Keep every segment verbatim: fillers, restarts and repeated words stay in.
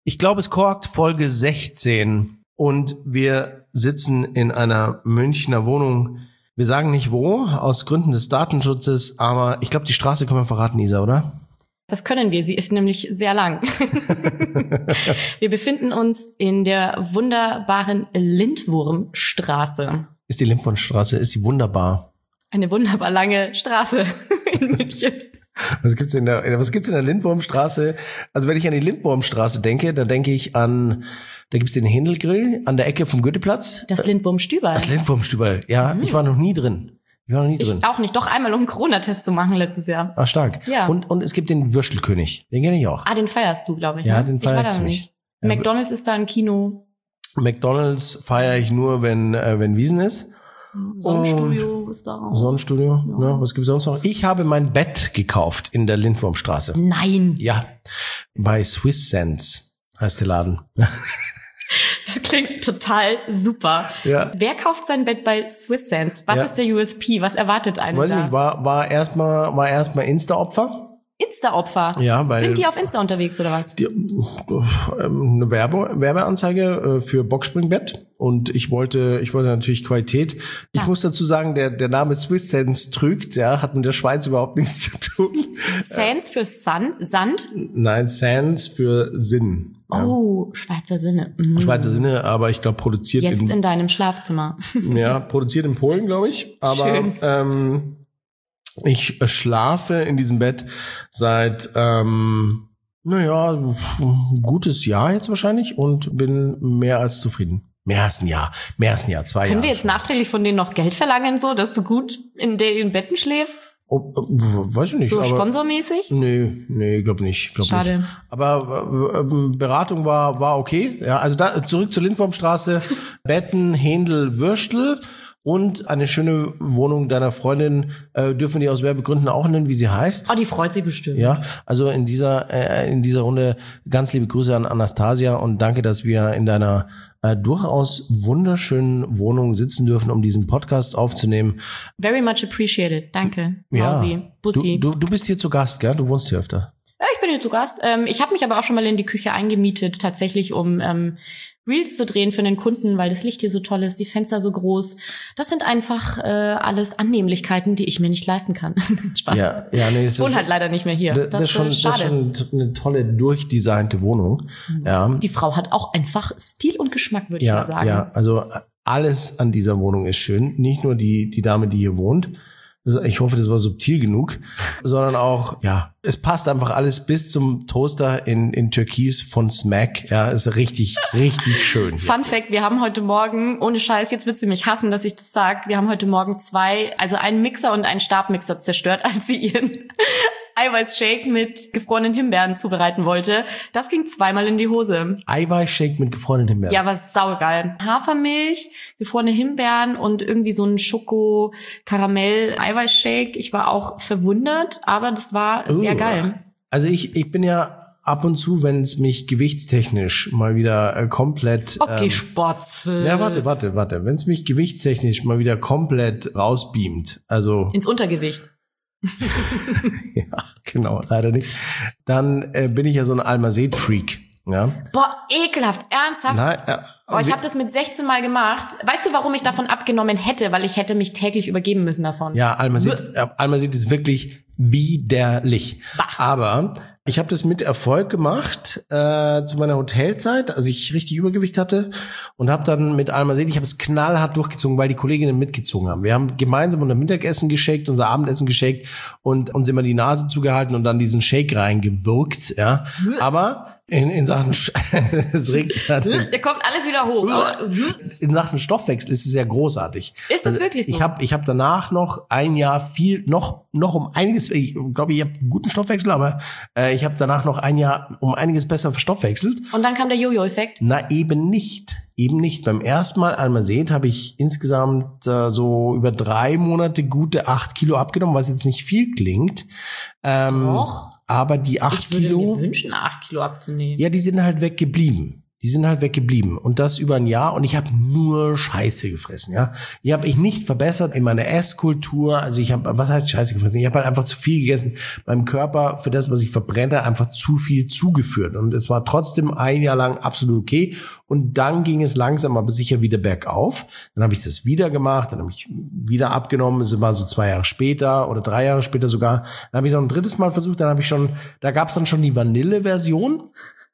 Ich glaube, es korkt Folge sechzehn und wir sitzen in einer Münchner Wohnung. Wir sagen nicht wo, aus Gründen des Datenschutzes, aber ich glaube, die Straße können wir verraten, Isa, oder? Das können wir, sie ist nämlich sehr lang. Wir befinden uns in der wunderbaren Lindwurmstraße. Ist die Lindwurmstraße, ist sie wunderbar? Eine wunderbar lange Straße in München. Was gibt's in der, was gibt's in der Lindwurmstraße? Also wenn ich an die Lindwurmstraße denke, dann denke ich an, da gibt's den Händelgrill an der Ecke vom Goetheplatz. Das Lindwurmstüberl. Das Lindwurmstüberl, ja. Mhm. Ich war noch nie drin. Ich war noch nie drin. Ich auch nicht. Doch einmal, um einen Corona-Test zu machen letztes Jahr. Ah, stark. Ja. Und, und es gibt den Würstelkönig. Den kenne ich auch. Ah, den feierst du, glaube ich. Ja, ne? den feier ich, ich nicht. Ja. McDonald's ist da ein Kino. McDonald's feiere ich nur, wenn, äh, wenn Wiesn ist. Sonnenstudio ist da auch. Sonnenstudio, ja. Ne? Was gibt's sonst noch? Ich habe mein Bett gekauft in der Lindwurmstraße. Nein. Ja, bei Swiss Sense heißt der Laden. Das klingt total super. Ja. Wer kauft sein Bett bei Swiss Sense? Was ja. ist der U S P? Was erwartet einen Weiß da? ich nicht, war, war erstmal, war erstmal Insta-Opfer. Insta-Opfer? Ja, weil. Sind die auf Insta unterwegs oder was? Die, eine Werbe, Werbeanzeige für Boxspringbett. Und ich wollte, ich wollte natürlich Qualität. Ich ja. muss dazu sagen, der, der Name Swiss Sense trügt, ja, hat mit der Schweiz überhaupt nichts zu tun. Sense für Sun, Sand? Nein, Sense für Sinn. Oh, ja. Schweizer Sinne. Mhm. Schweizer Sinne, aber ich glaube, produziert Jetzt in, in deinem Schlafzimmer. Ja, produziert in Polen, glaube ich. Aber, Schön. ähm, ich schlafe in diesem Bett seit, ähm, naja, ein gutes Jahr jetzt wahrscheinlich und bin mehr als zufrieden. Mehr als ein Jahr, mehr als ein Jahr, zwei Jahre. Können wir jetzt schon. nachträglich von denen noch Geld verlangen, so, dass du gut in den Betten schläfst? Oh, weiß ich nicht. So aber sponsormäßig? Nee, nee, glaub nicht. Glaub Schade. Nicht. Aber äh, Beratung war war okay. Ja, also da zurück zur Lindwurmstraße. Betten, Händel, Würstel. Und eine schöne Wohnung deiner Freundin, äh, dürfen die aus Werbegründen auch nennen, wie sie heißt. Oh, die freut sich bestimmt. Ja, also in dieser äh, in dieser Runde ganz liebe Grüße an Anastasia und danke, dass wir in deiner äh, durchaus wunderschönen Wohnung sitzen dürfen, um diesen Podcast aufzunehmen. Very much appreciated. Danke, ja. Mausi, Bussi. Du, du, du bist hier zu Gast, gell? Du wohnst hier öfter. Ja, ich bin hier zu Gast. Ähm, ich habe mich aber auch schon mal in die Küche eingemietet, tatsächlich, um ähm, Reels zu drehen für den Kunden, weil das Licht hier so toll ist, die Fenster so groß. Das sind einfach äh, alles Annehmlichkeiten, die ich mir nicht leisten kann. Spaß. Ja, ja, nee, ich wohne halt leider nicht mehr hier. Das, Das, das, ist schon, ist schade. das ist schon eine tolle, durchdesignte Wohnung. Mhm. Ja. Die Frau hat auch einfach Stil und Geschmack, würde ja, ich mal sagen. Ja, also alles an dieser Wohnung ist schön. Nicht nur die die Dame, die hier wohnt. Ich hoffe, das war subtil genug, sondern auch, ja, es passt einfach alles bis zum Toaster in, in Türkis von Smack. Ja, ist richtig, richtig schön. Hier. Fun Fact, wir haben heute Morgen, ohne Scheiß, jetzt wird sie mich hassen, dass ich das sage, wir haben heute Morgen zwei, also einen Mixer und einen Stabmixer zerstört, als sie ihren Eiweißshake mit gefrorenen Himbeeren zubereiten wollte. Das ging zweimal in die Hose. Eiweißshake mit gefrorenen Himbeeren? Ja, war saugeil. Hafermilch, gefrorene Himbeeren und irgendwie so ein Schoko-Karamell-Eiweißshake. Ich war auch verwundert, aber das war uh, sehr geil. Also ich, ich bin ja ab und zu, wenn es mich gewichtstechnisch mal wieder äh, komplett... Okay, ähm, Spotze. Ja, warte, warte, warte. Wenn es mich gewichtstechnisch mal wieder komplett rausbeamt, also... Ins Untergewicht. Ja, genau, leider nicht. Dann äh, bin ich ja so ein Almased-Freak. Ja. Boah, ekelhaft, ernsthaft. Nein, äh, Boah, ich habe das mit sechzehn Mal gemacht. Weißt du, warum ich davon abgenommen hätte? Weil ich hätte mich täglich übergeben müssen davon. Ja, Almased, äh, Almased ist wirklich widerlich. Bah. Aber ich habe das mit Erfolg gemacht äh, zu meiner Hotelzeit, als ich richtig Übergewicht hatte und habe dann mit Almased, ich habe es knallhart durchgezogen, weil die Kolleginnen mitgezogen haben. Wir haben gemeinsam unser Mittagessen geshakt, unser Abendessen geshakt und uns immer die Nase zugehalten und dann diesen Shake reingewirkt. Ja, aber in, in Sachen es regnet, da kommt alles wieder hoch. In Sachen Stoffwechsel ist es ja großartig. Ist das also wirklich so? Ich habe ich hab danach noch ein Jahr viel noch noch um einiges. Ich glaube, ich habe einen guten Stoffwechsel, aber äh, ich habe danach noch ein Jahr um einiges besser verstoffwechselt. Und dann kam der Jojo-Effekt? Na, eben nicht. Eben nicht. Beim ersten Mal Almased habe ich insgesamt äh, so über drei Monate gute acht Kilo abgenommen, was jetzt nicht viel klingt. Ähm, Doch. Aber die acht Kilo... Ich würde mir wünschen, acht Kilo abzunehmen. Ja, die sind halt weggeblieben. die sind halt weggeblieben. Und das über ein Jahr. Und ich habe nur Scheiße gefressen, ja. Ich habe mich nicht verbessert in meiner Esskultur. Also ich habe, was heißt Scheiße gefressen? Ich habe halt einfach zu viel gegessen. Meinem Körper für das, was ich verbrenne, einfach zu viel zugeführt. Und es war trotzdem ein Jahr lang absolut okay. Und dann ging es langsam aber sicher wieder bergauf. Dann habe ich das wieder gemacht. Dann habe ich wieder abgenommen. Es war so zwei Jahre später oder drei Jahre später sogar. Dann habe ich es noch ein drittes Mal versucht. Dann habe ich schon, da gab es dann schon die Vanille-Version.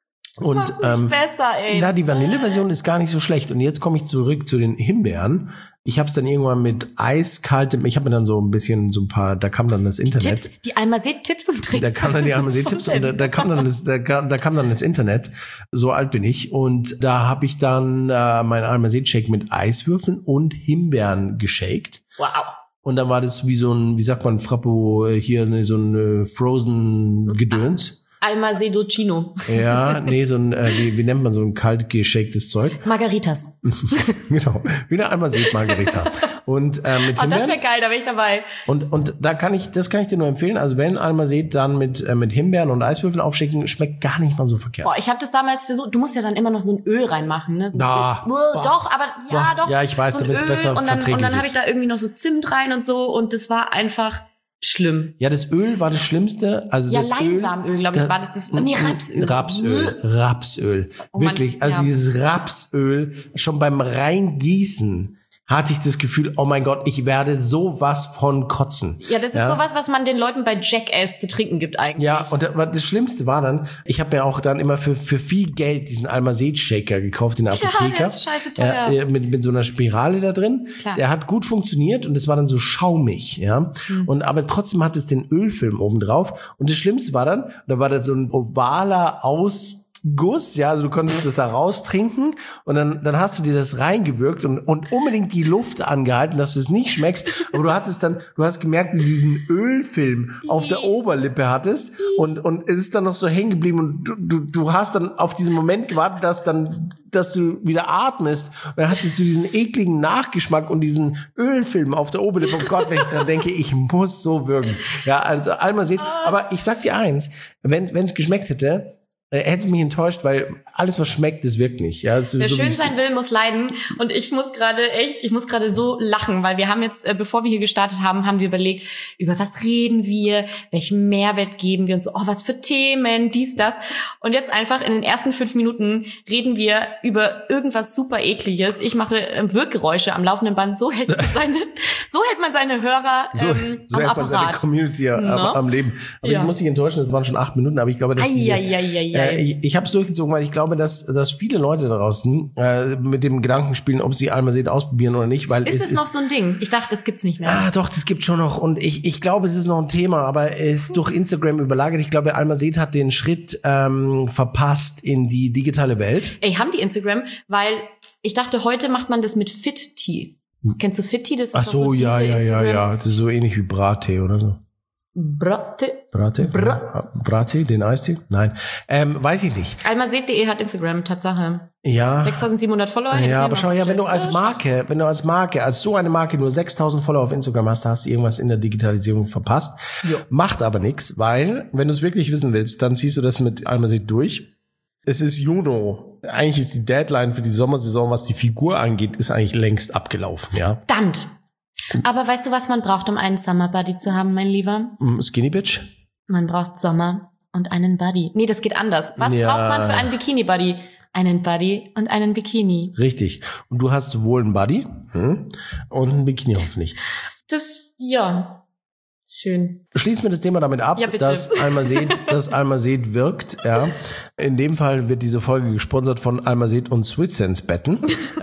Und ähm, besser, ey. Na, die Vanille-Version ist gar nicht so schlecht. Und jetzt komme ich zurück zu den Himbeeren. Ich habe es dann irgendwann mit eiskaltem, ich habe mir dann so ein bisschen so ein paar, da kam dann das Internet. Tipps, die Almased-Tipps und Tricks. Da kam dann die Almased-Tipps und da, da kam dann das, da, kam, da kam dann das Internet. So alt bin ich. Und da habe ich dann äh, meinen Almased-Shake mit Eiswürfeln und Himbeeren geshakt. Wow. Und dann war das wie so ein, wie sagt man, Frappo, hier so ein äh, Frozen Gedöns. Almasedocino. Ja, nee, so ein, äh, wie, wie nennt man so ein kalt geshakedes Zeug? Margaritas. Genau, wie eine Almased Margarita. Und äh, mit Oh, Himbeeren. das wäre geil, da wäre ich dabei. Und und da kann ich, das kann ich dir nur empfehlen. Also wenn Almased dann mit äh, mit Himbeeren und Eiswürfeln aufschicken, schmeckt gar nicht mal so verkehrt. Boah, ich habe das damals versucht. Du musst ja dann immer noch so ein Öl reinmachen, ne? So Ah, Öl. Uh, doch, aber ja, Doch, doch. ja, ich weiß, so ein damit's Öl besser und dann, verträglich und dann habe ist. ich da irgendwie noch so Zimt rein und so und das war einfach schlimm. Ja, das Öl war das Schlimmste. Also Ja, das Leinsamöl, glaube ich, da- war das. das nee, Rapsöl. Rapsöl, Rapsöl. Oh Mann, Wirklich, also ja. dieses Rapsöl, schon beim Reingießen hatte ich das Gefühl, oh mein Gott, ich werde sowas von kotzen. Ja, das ist sowas, was man den Leuten bei Jackass zu trinken gibt eigentlich. Ja, und das, das Schlimmste war dann, ich habe mir auch dann immer für für viel Geld diesen Almased-Shaker gekauft in der Apotheke. der ist scheiße teuer. Äh, mit, mit so einer Spirale da drin. Klar. Der hat gut funktioniert und es war dann so schaumig, ja. Mhm. Und aber trotzdem hat es den Ölfilm oben drauf. Und das Schlimmste war dann, da war da so ein ovaler Ausguss, ja, also du konntest das da raustrinken und dann, dann hast du dir das reingewirkt und, und unbedingt die Luft angehalten, dass du es nicht schmeckst. Aber du hattest dann, du hast gemerkt, wie du diesen Ölfilm auf der Oberlippe hattest und, und es ist dann noch so hängen geblieben und du, du, du hast dann auf diesen Moment gewartet, dass dann, dass du wieder atmest. Und dann hattest du diesen ekligen Nachgeschmack und diesen Ölfilm auf der Oberlippe. Oh Gott, wenn ich dran denke, ich muss so würgen. Ja, also Almased. Aber ich sag dir eins, wenn, wenn es geschmeckt hätte, äh, hätte es mich enttäuscht, weil alles, was schmeckt, das wirkt nicht. Ja, es ist Wer so schön wie- sein will, muss leiden. Und ich muss gerade echt, ich muss gerade so lachen, weil wir haben jetzt, äh, bevor wir hier gestartet haben, haben wir überlegt, über was reden wir, welchen Mehrwert geben wir uns, oh, was für Themen, dies, das. Und jetzt einfach in den ersten fünf Minuten reden wir über irgendwas super Ekliges. Ich mache ähm, Wirkgeräusche am laufenden Band. So hält man seine, so hält man seine Hörer So, ähm, so am hält man seine Apparat. Community am, Na? am Leben. Aber Ja. ich muss dich enttäuschen, das waren schon acht Minuten, aber ich glaube, dass diese, Eieieiei. äh, ich, ich habe es durchgezogen, weil ich glaube, dass, dass viele Leute da draußen äh, mit dem Gedanken spielen, ob sie Almased ausprobieren oder nicht, weil Ist es es ist noch so ein Ding? Ich dachte, das gibt's nicht mehr. Ah, doch, das gibt schon noch. Und ich, ich glaube, es ist noch ein Thema, aber es ist durch Instagram überlagert. Ich glaube, Almased hat den Schritt ähm, verpasst in die digitale Welt. Ey, haben die Instagram? Weil ich dachte, heute macht man das mit Fit Tea. Kennst du Fit Tea? Das ist Ach doch so, diese ja, ja, ja, Instagram- ja. Das ist so ähnlich wie Brattee oder so. Bratte. Brattee? Bra- Brattee, den Eistee? Nein. Ähm, weiß ich nicht. Almased punkt de hat Instagram, Tatsache. Ja. sechstausendsiebenhundert Follower. hätte Ja, mir aber noch schau her, wenn du als vorgestellt. Marke, wenn du als Marke, als so eine Marke nur sechstausend Follower auf Instagram hast, hast du irgendwas in der Digitalisierung verpasst. Ja. Macht aber nichts, weil, wenn du es wirklich wissen willst, dann ziehst du das mit Almased durch. Es ist Juni. Eigentlich ist die Deadline für die Sommersaison, was die Figur angeht, ist eigentlich längst abgelaufen, ja. Verdammt. Aber weißt du, was man braucht, um einen Summer Buddy zu haben, mein Lieber? Mm, Skinny Bitch? Man braucht Sommer und einen Buddy. Nee, das geht anders. Was Ja. braucht man für einen Bikini-Buddy? Einen Buddy und einen Bikini. Richtig. Und du hast sowohl einen Buddy hm, und ein Bikini hoffentlich. Das, ja. Schön. Schließen wir das Thema damit ab, Ja, bitte. dass Almased, dass Almased wirkt. Ja. In dem Fall wird diese Folge gesponsert von Almased und Sweetsense Betten.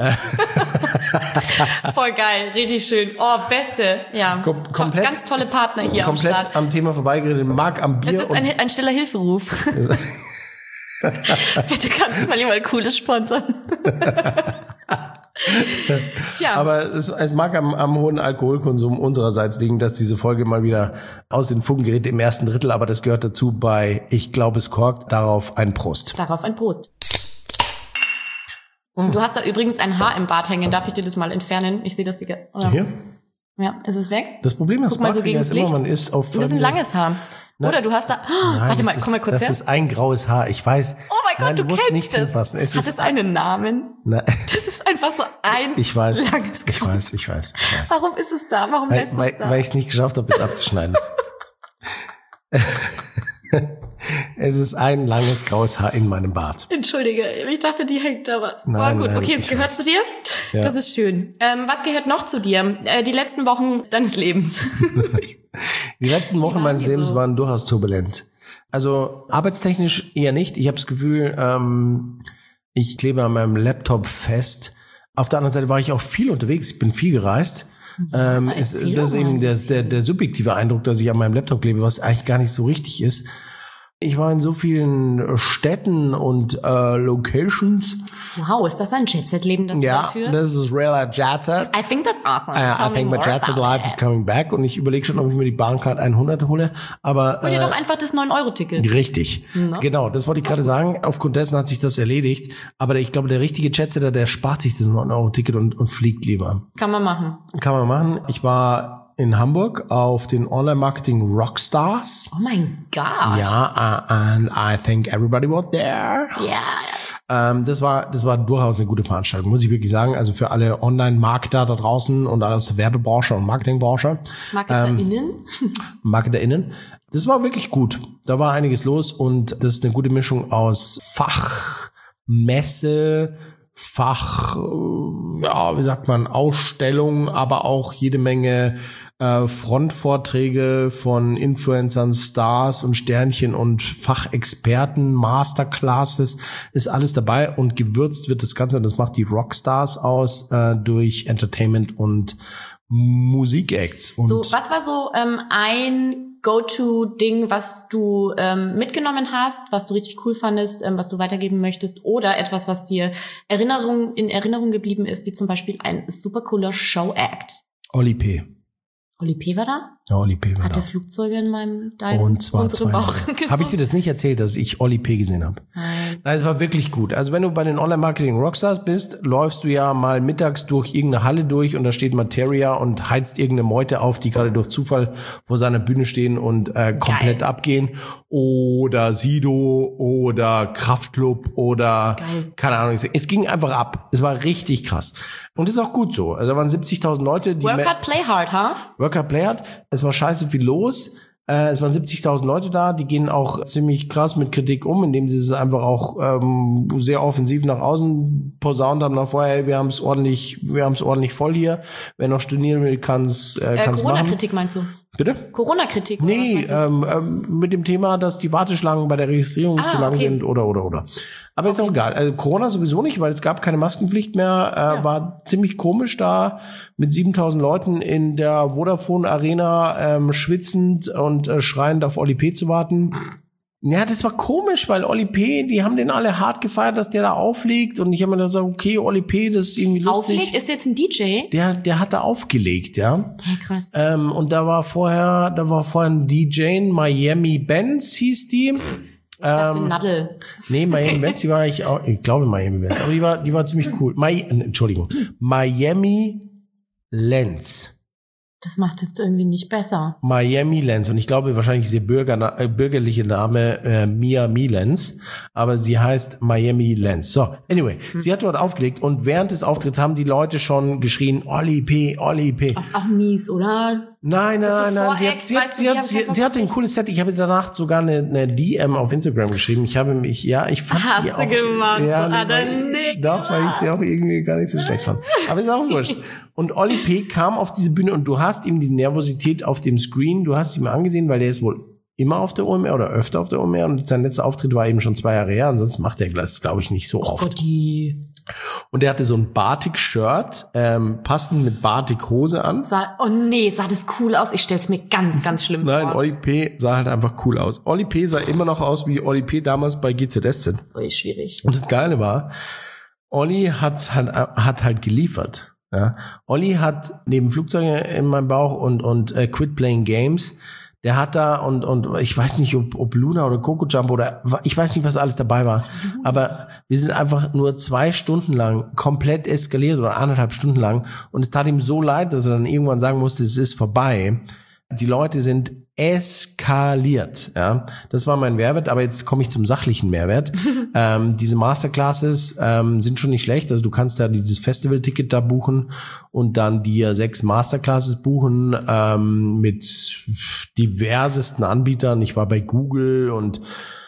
Voll geil, richtig schön. Oh, beste. Ja. Kom- To- komplett- Ganz tolle Partner hier am Start. Komplett am Thema vorbeigeredet. Marc am Es Bier ist und ein, ein stiller Hilferuf. Bitte kannst du mal jemand Cooles sponsern. Tja, aber es, es mag am, am hohen Alkoholkonsum unsererseits liegen, dass diese Folge mal wieder aus den Fugen gerät im ersten Drittel, aber das gehört dazu bei Ich glaube es korkt. Darauf ein Prost. darauf ein Prost. Du hast da übrigens ein Haar im Bart hängen. Darf ich dir das mal entfernen? Ich sehe das die. Oder? Hier? Ja, ist es weg? Das Problem ist, Guck mal so gegen das Licht. Immer, man ist auf... Und das ist ein langes Haar. Na, Oder du hast da... Oh, nein, warte mal, ist, komm mal kurz das her. Das ist ein graues Haar, ich weiß. Oh mein Gott, nein, du, du musst kennst nicht es. hinfassen. Es Hat ist es einen Namen? Nein. Das ist einfach so ein ich weiß, langes ich weiß, ich weiß, ich weiß. Warum ist es da? Warum weil, lässt es weil, da? Weil ich es nicht geschafft habe, es abzuschneiden. Es ist ein langes graues Haar in meinem Bart. Entschuldige, ich dachte, die hängt da was. Nein, Aber gut, nein, okay, es gehört weiß. zu dir. Ja. Das ist schön. Ähm, was gehört noch zu dir? Äh, die letzten Wochen deines Lebens. Die letzten Wochen waren meines die Lebens so? waren durchaus turbulent. Also arbeitstechnisch eher nicht. Ich habe das Gefühl, ähm, ich klebe an meinem Laptop fest. Auf der anderen Seite war ich auch viel unterwegs. Ich bin viel gereist. Ja, ähm, ist, erzähl das ist doch mal eben ein der, bisschen. der, der subjektive Eindruck, dass ich an meinem Laptop klebe, was eigentlich gar nicht so richtig ist. Ich war in so vielen Städten und äh, Locations. Wow, ist das ein Jet-Set-Leben, das Ja, du da führst? das ist real Jet Set. I think that's awesome. Uh, Tell I think me my more Jet Set about Life it. is coming back und ich überlege schon, ob ich mir die Bahncard hundert hole. Aber Hol dir äh, doch einfach das neun Euro Ticket. richtig, Na? genau, das wollte ich gerade sagen. Aufgrund dessen hat sich das erledigt. Aber ich glaube, der richtige Jetsetter, der spart sich das neun Euro Ticket und, und fliegt lieber. Kann man machen. Kann man machen. Ich war in Hamburg auf den Online-Marketing Rockstars. Oh mein Gott. Ja, uh, and I think everybody was there. Ja. Ähm, das war, das war durchaus eine gute Veranstaltung, muss ich wirklich sagen. Also für alle Online-Marketer da draußen und alle aus der Werbebranche und Marketingbranche. MarketerInnen? Ähm, MarketerInnen. Das war wirklich gut. Da war einiges los und das ist eine gute Mischung aus Fachmesse, Fach, ja, wie sagt man, Ausstellung, aber auch jede Menge äh, Frontvorträge von Influencern, Stars und Sternchen und Fachexperten, Masterclasses, ist alles dabei und gewürzt wird das Ganze, und das macht die Rockstars aus, äh, durch Entertainment und Musikacts. Und So, was war so ähm, ein Go-To-Ding, was du ähm, mitgenommen hast, was du richtig cool fandest, ähm, was du weitergeben möchtest, oder etwas, was dir Erinnerung, in Erinnerung geblieben ist, wie zum Beispiel ein super cooler Show-Act? Oli P. Oli P. war da? Ja, Oli P. war Hat da. der Flugzeuge in meinem, deinem, Und zwar unserem zwei. Bauch Habe ich dir das nicht erzählt, dass ich Oli P. gesehen habe? Nein. Nein, es war wirklich gut. Also wenn du bei den Online-Marketing-Rockstars bist, läufst du ja mal mittags durch irgendeine Halle durch und da steht Materia und heizt irgendeine Meute auf, die gerade durch Zufall vor seiner Bühne stehen und äh, komplett Geil. abgehen. Oder Sido oder Kraftklub oder Geil. keine Ahnung. Es ging einfach ab. Es war richtig krass. Und das ist auch gut so. Also da waren siebzigtausend Leute, die Work me- hard, play hard, ha? Worker Play hat. Es war scheiße viel los. Äh, es waren siebzigtausend Leute da. Die gehen auch ziemlich krass mit Kritik um, indem sie es einfach auch ähm, sehr offensiv nach außen posaunt haben nach vorher. Hey, wir haben es ordentlich, wir haben es ordentlich voll hier. Wer noch studieren will, kann es äh, Äh, kann's machen. Corona-Kritik meinst du? Bitte? Corona-Kritik? oder was Nee, meinst du? ähm, ähm, mit dem Thema, dass die Warteschlangen bei der Registrierung Ah, zu lang okay. sind oder, oder, oder. Aber ist auch egal. Also Corona sowieso nicht, weil es gab keine Maskenpflicht mehr. Äh, Ja. War ziemlich komisch da mit siebentausend Leuten in der Vodafone Arena ähm, schwitzend und äh, schreiend auf Oli P. zu warten. Ja, das war komisch, weil Oli P., die haben den alle hart gefeiert, dass der da auflegt. Und ich habe mir dann gesagt, okay, Oli P., das ist irgendwie lustig. Auflegt? Ist jetzt ein D J? Der, der hat da aufgelegt, ja. Ja, krass. Ähm, und da war vorher, da war vorher ein D J, Miami Benz hieß die. Ich dachte, Ähm, Nadel. nee, Miami Benz, die war eigentlich auch, ich glaube Miami Benz, aber die war, die war ziemlich cool. Mi, Entschuldigung, Miami Lenz. Das macht jetzt irgendwie nicht besser. Miami Lenz. Und ich glaube, wahrscheinlich ist ihr Bürger, äh, bürgerliche Name äh, Miami Lenz, aber sie heißt Miami Lenz. So, anyway, Hm. sie hat dort aufgelegt und während des Auftritts haben die Leute schon geschrien, Oli P., Oli P. Was auch mies, oder? Nein, Bist du nein, nein. Sie hat, Voreck? sie hat, Weißt du, sie ich hat, hab sie, keinen sie Bock hatte ein cooles Set. Ich habe danach sogar eine, eine D M auf Instagram geschrieben. Ich habe mich, ja, ich fand Hast die du auch, gemacht, ja, Bruder, weil, Nick. doch, weil ich die auch irgendwie gar nicht so schlecht fand. Aber ist auch wurscht. Und Oli P. kam auf diese Bühne und du hast ihm die Nervosität auf dem Screen, du hast ihm angesehen, weil der ist wohl immer auf der O M R oder öfter auf der O M R und sein letzter Auftritt war eben schon zwei Jahre her. Ansonsten macht er das, glaube ich, nicht so Oh oft. Gott, die. Und er hatte so ein Batik-Shirt, ähm, passend mit Batik-Hose an. Sah, oh nee, sah das cool aus. Ich stell's mir ganz, ganz schlimm Nein, vor. Oli P. sah halt einfach cool aus. Oli P. sah immer noch aus, wie Oli P. damals bei G Z S Z. Ui, schwierig. Und das Geile war, Olli hat halt, hat halt geliefert. Ja. Olli hat neben Flugzeuge in meinem Bauch und, und äh, Quit Playing Games, der hat da und und ich weiß nicht, ob, ob Luna oder Coco Jump oder ich weiß nicht, was alles dabei war, aber wir sind einfach nur zwei Stunden lang komplett eskaliert oder anderthalb Stunden lang und es tat ihm so leid, dass er dann irgendwann sagen musste, es ist vorbei. Die Leute sind eskaliert, ja. Das war mein Mehrwert, aber jetzt komme ich zum sachlichen Mehrwert. ähm, diese Masterclasses ähm, sind schon nicht schlecht, also du kannst da dieses Festival-Ticket da buchen und dann dir sechs Masterclasses buchen ähm, mit diversesten Anbietern. Ich war bei Google und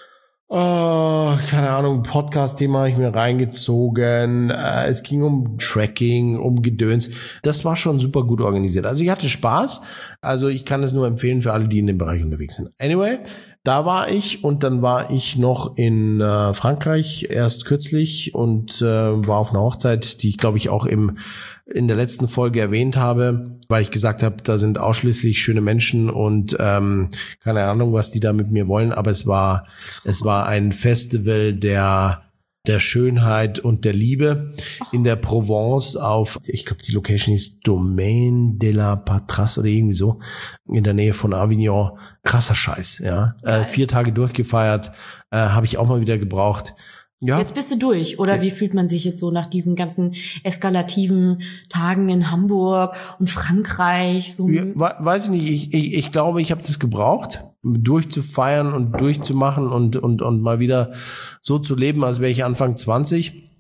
Oh, keine Ahnung, Podcast-Thema habe ich mir reingezogen. Äh, es ging um Tracking, um Gedöns. Das war schon super gut organisiert. Also ich hatte Spaß. Also ich kann es nur empfehlen für alle, die in dem Bereich unterwegs sind. Anyway, da war ich und dann war ich noch in äh, Frankreich erst kürzlich und äh, war auf einer Hochzeit, die ich glaube ich auch im in der letzten Folge erwähnt habe, weil ich gesagt habe, da sind ausschließlich schöne Menschen und ähm, keine Ahnung, was die da mit mir wollen, aber es war es war ein Festival der der Schönheit und der Liebe in der Provence auf, ich glaube, die Location ist Domaine de la Patras oder irgendwie so, in der Nähe von Avignon. Krasser Scheiß, ja. Äh, vier Tage durchgefeiert, äh, habe ich auch mal wieder gebraucht. Ja. Jetzt bist du durch, oder wie fühlt man sich jetzt so nach diesen ganzen eskalativen Tagen in Hamburg und Frankreich? So ja, weiß ich nicht, ich, ich, ich glaube, ich habe das gebraucht, durchzufeiern und durchzumachen und und und mal wieder so zu leben, als wäre ich Anfang zwanzig.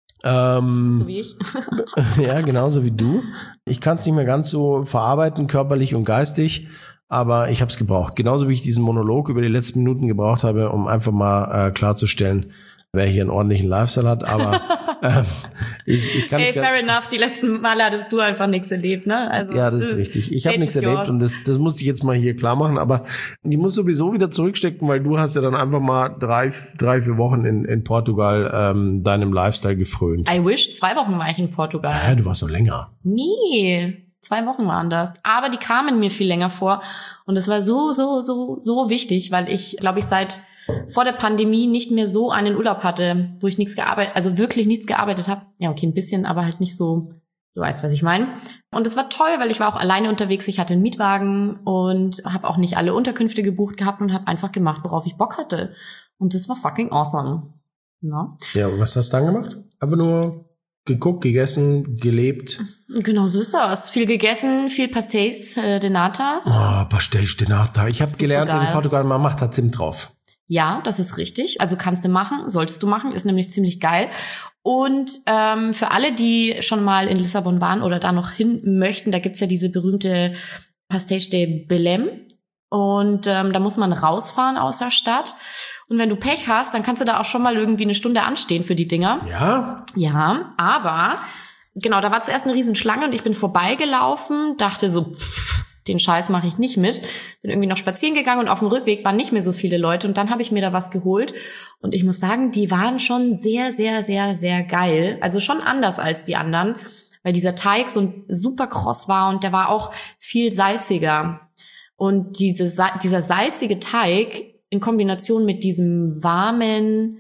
Ähm, so wie ich. Ja, genauso wie du. Ich kann es nicht mehr ganz so verarbeiten, körperlich und geistig. Aber ich habe es gebraucht. Genauso wie ich diesen Monolog über die letzten Minuten gebraucht habe, um einfach mal äh, klarzustellen, wer hier einen ordentlichen Lifestyle hat, aber ähm, ich, ich kann Ey, nicht fair enough, die letzten Male hattest du einfach nichts erlebt, ne? Also, ja, das ist richtig. Ich habe nichts erlebt yours. Und das, das musste ich jetzt mal hier klar machen, aber ich muss sowieso wieder zurückstecken, weil du hast ja dann einfach mal drei, drei vier Wochen in, in Portugal ähm, deinem Lifestyle gefrönt. I wish, zwei Wochen war ich in Portugal. Ja, du warst so länger. Nee. Zwei Wochen waren das. Aber die kamen mir viel länger vor. Und es war so, so, so, so wichtig, weil ich, glaube ich, seit vor der Pandemie nicht mehr so einen Urlaub hatte, wo ich nichts gearbeitet, also wirklich nichts gearbeitet habe. Ja, okay, ein bisschen, aber halt nicht so, du weißt, was ich meine. Und es war toll, weil ich war auch alleine unterwegs. Ich hatte einen Mietwagen und habe auch nicht alle Unterkünfte gebucht gehabt und habe einfach gemacht, worauf ich Bock hatte. Und das war fucking awesome. Na? Ja, und was hast du dann gemacht? Einfach nur geguckt, gegessen, gelebt. Genau, so ist das. Viel gegessen, viel Pastéis äh, de Nata. Oh, Pastéis de Nata. Ich habe gelernt, geil. in Portugal, man macht da Zimt drauf. Ja, das ist richtig. Also kannst du machen, solltest du machen, ist nämlich ziemlich geil. Und ähm, für alle, die schon mal in Lissabon waren oder da noch hin möchten, da gibt's ja diese berühmte Pastéis de Belém. Und ähm, da muss man rausfahren aus der Stadt. Und wenn du Pech hast, dann kannst du da auch schon mal irgendwie eine Stunde anstehen für die Dinger. Ja? Ja, aber genau, da war zuerst eine Riesenschlange und ich bin vorbeigelaufen, dachte so, pff, den Scheiß mache ich nicht mit. Bin irgendwie noch spazieren gegangen und auf dem Rückweg waren nicht mehr so viele Leute. Und dann habe ich mir da was geholt. Und ich muss sagen, die waren schon sehr, sehr, sehr, sehr geil. Also schon anders als die anderen, weil dieser Teig so super kross war und der war auch viel salziger. Und diese, dieser salzige Teig in Kombination mit diesem warmen,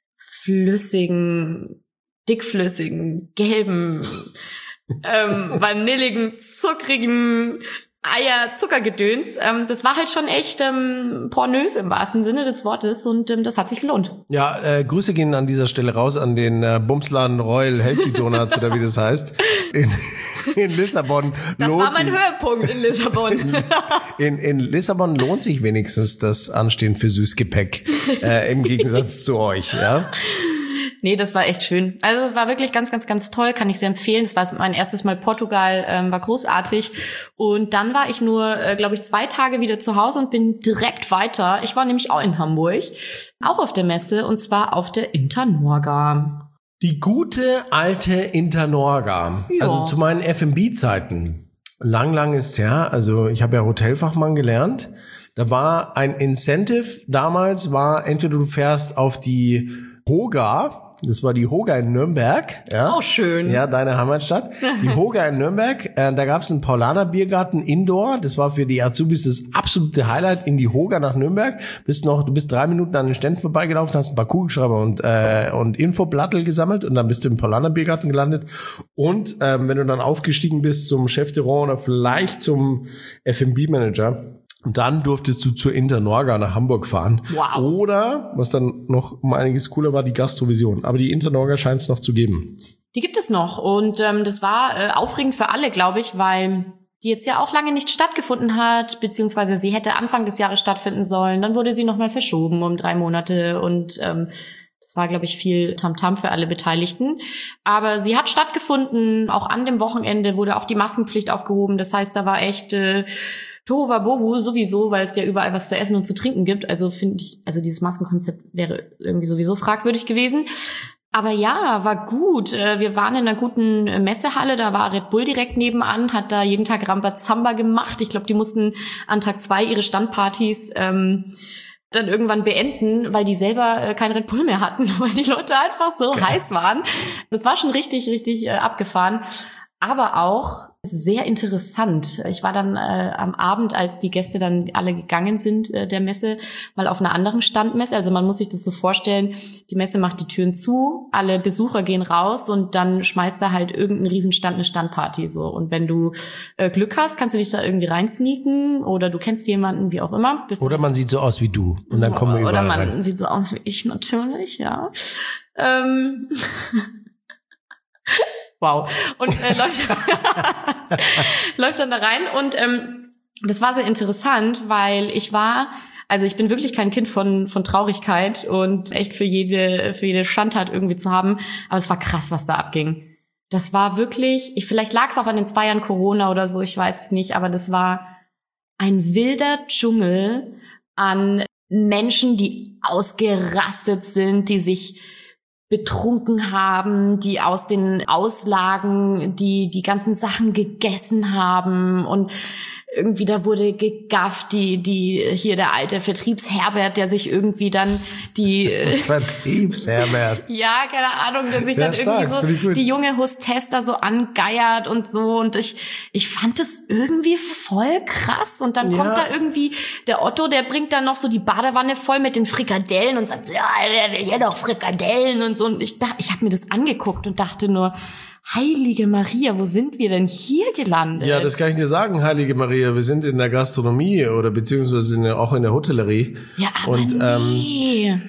flüssigen, dickflüssigen, gelben, ähm, vanilligen, zuckrigen Eier-Zuckergedöns, ähm, das war halt schon echt ähm, pornös im wahrsten Sinne des Wortes und ähm, das hat sich gelohnt. Ja, äh, Grüße gehen an dieser Stelle raus an den äh, Bumsladen Royal Healthy Donuts oder wie das heißt. In, in Lissabon das lohnt war mein sich, Höhepunkt in Lissabon. in, in Lissabon lohnt sich wenigstens das Anstehen für Süßgepäck, äh, im Gegensatz zu euch, ja. Nee, das war echt schön. Also es war wirklich ganz, ganz, ganz toll, kann ich sehr empfehlen. Das war mein erstes Mal Portugal, ähm, war großartig. Und dann war ich nur, äh, glaube ich, zwei Tage wieder zu Hause und bin direkt weiter. Ich war nämlich auch in Hamburg, auch auf der Messe, und zwar auf der Internorga. Die gute alte Internorga. Ja. Also zu meinen F und B-Zeiten. Lang, lang ist her. Also ich habe ja Hotelfachmann gelernt. Da war ein Incentive damals, war entweder du fährst auf die Hoga, das war die Hoga in Nürnberg. Ja. Oh, schön. Ja, deine Heimatstadt. Die Hoga in Nürnberg. Äh, da gab es einen Paulaner Biergarten Indoor. Das war für die Azubis das absolute Highlight, in die Hoga nach Nürnberg. Bist noch, du bist drei Minuten an den Ständen vorbeigelaufen, hast ein paar Kugelschreiber und äh, und Infoblattel gesammelt und dann bist du im Paulaner Biergarten gelandet. Und ähm, wenn du dann aufgestiegen bist zum Chef de Rang oder vielleicht zum F und B-Manager, Und dann durftest du zur Internorga nach Hamburg fahren. Wow. Oder, was dann noch um einiges cooler war, die Gastrovision. Aber die Internorga scheint es noch zu geben. Die gibt es noch. Und ähm, das war äh, aufregend für alle, glaube ich, weil die jetzt ja auch lange nicht stattgefunden hat, beziehungsweise sie hätte Anfang des Jahres stattfinden sollen. Dann wurde sie nochmal verschoben um drei Monate und ähm, das war, glaube ich, viel Tamtam für alle Beteiligten. Aber sie hat stattgefunden. Auch an dem Wochenende wurde auch die Maskenpflicht aufgehoben. Das heißt, da war echt äh, Tohuwabohu sowieso, weil es ja überall was zu essen und zu trinken gibt. Also finde ich, also dieses Maskenkonzept wäre irgendwie sowieso fragwürdig gewesen. Aber ja, war gut. Wir waren in einer guten Messehalle, da war Red Bull direkt nebenan, hat da jeden Tag Rambazamba gemacht. Ich glaube, die mussten an Tag zwei ihre Standpartys ähm, dann irgendwann beenden, weil die selber äh, kein Red Bull mehr hatten, weil die Leute einfach so okay. heiß waren. Das war schon richtig, richtig äh, abgefahren. Aber auch sehr interessant. Ich war dann äh, am Abend, als die Gäste dann alle gegangen sind äh, der Messe, mal auf einer anderen Standmesse. Also man muss sich das so vorstellen, die Messe macht die Türen zu, alle Besucher gehen raus und dann schmeißt da halt irgendein Riesenstand eine Standparty so. Und wenn du äh, Glück hast, kannst du dich da irgendwie reinsneaken oder du kennst jemanden, wie auch immer. Bist oder man sieht so aus wie du und dann kommen wir überall Oder man rein. sieht so aus wie ich natürlich, ja. Ähm... Wow. Und äh, läuft, läuft dann da rein. Und ähm, das war sehr interessant, weil ich war, also ich bin wirklich kein Kind von von Traurigkeit und echt für jede für jede Schandtat irgendwie zu haben. Aber es war krass, was da abging. Das war wirklich, ich vielleicht lag es auch an den zwei Jahren Corona oder so, ich weiß es nicht, aber das war ein wilder Dschungel an Menschen, die ausgerastet sind, die sich betrunken haben, die aus den Auslagen die die ganzen Sachen gegessen haben und irgendwie da wurde gegafft, die die hier der alte Vertriebsherbert, der sich irgendwie dann die Vertriebsherbert. Ja, keine Ahnung, der sich ja, dann stark, irgendwie so die junge Hostess da so angeiert und so und ich ich fand das irgendwie voll krass und dann kommt ja. da irgendwie der Otto, der bringt dann noch so die Badewanne voll mit den Frikadellen und sagt, ja, der will ja doch Frikadellen und so und ich dachte, ich habe mir das angeguckt und dachte nur, Heilige Maria, wo sind wir denn hier gelandet? Ja, das kann ich dir sagen, Heilige Maria. Wir sind in der Gastronomie oder beziehungsweise in der, auch in der Hotellerie. Ja, aber und, nee. Ähm,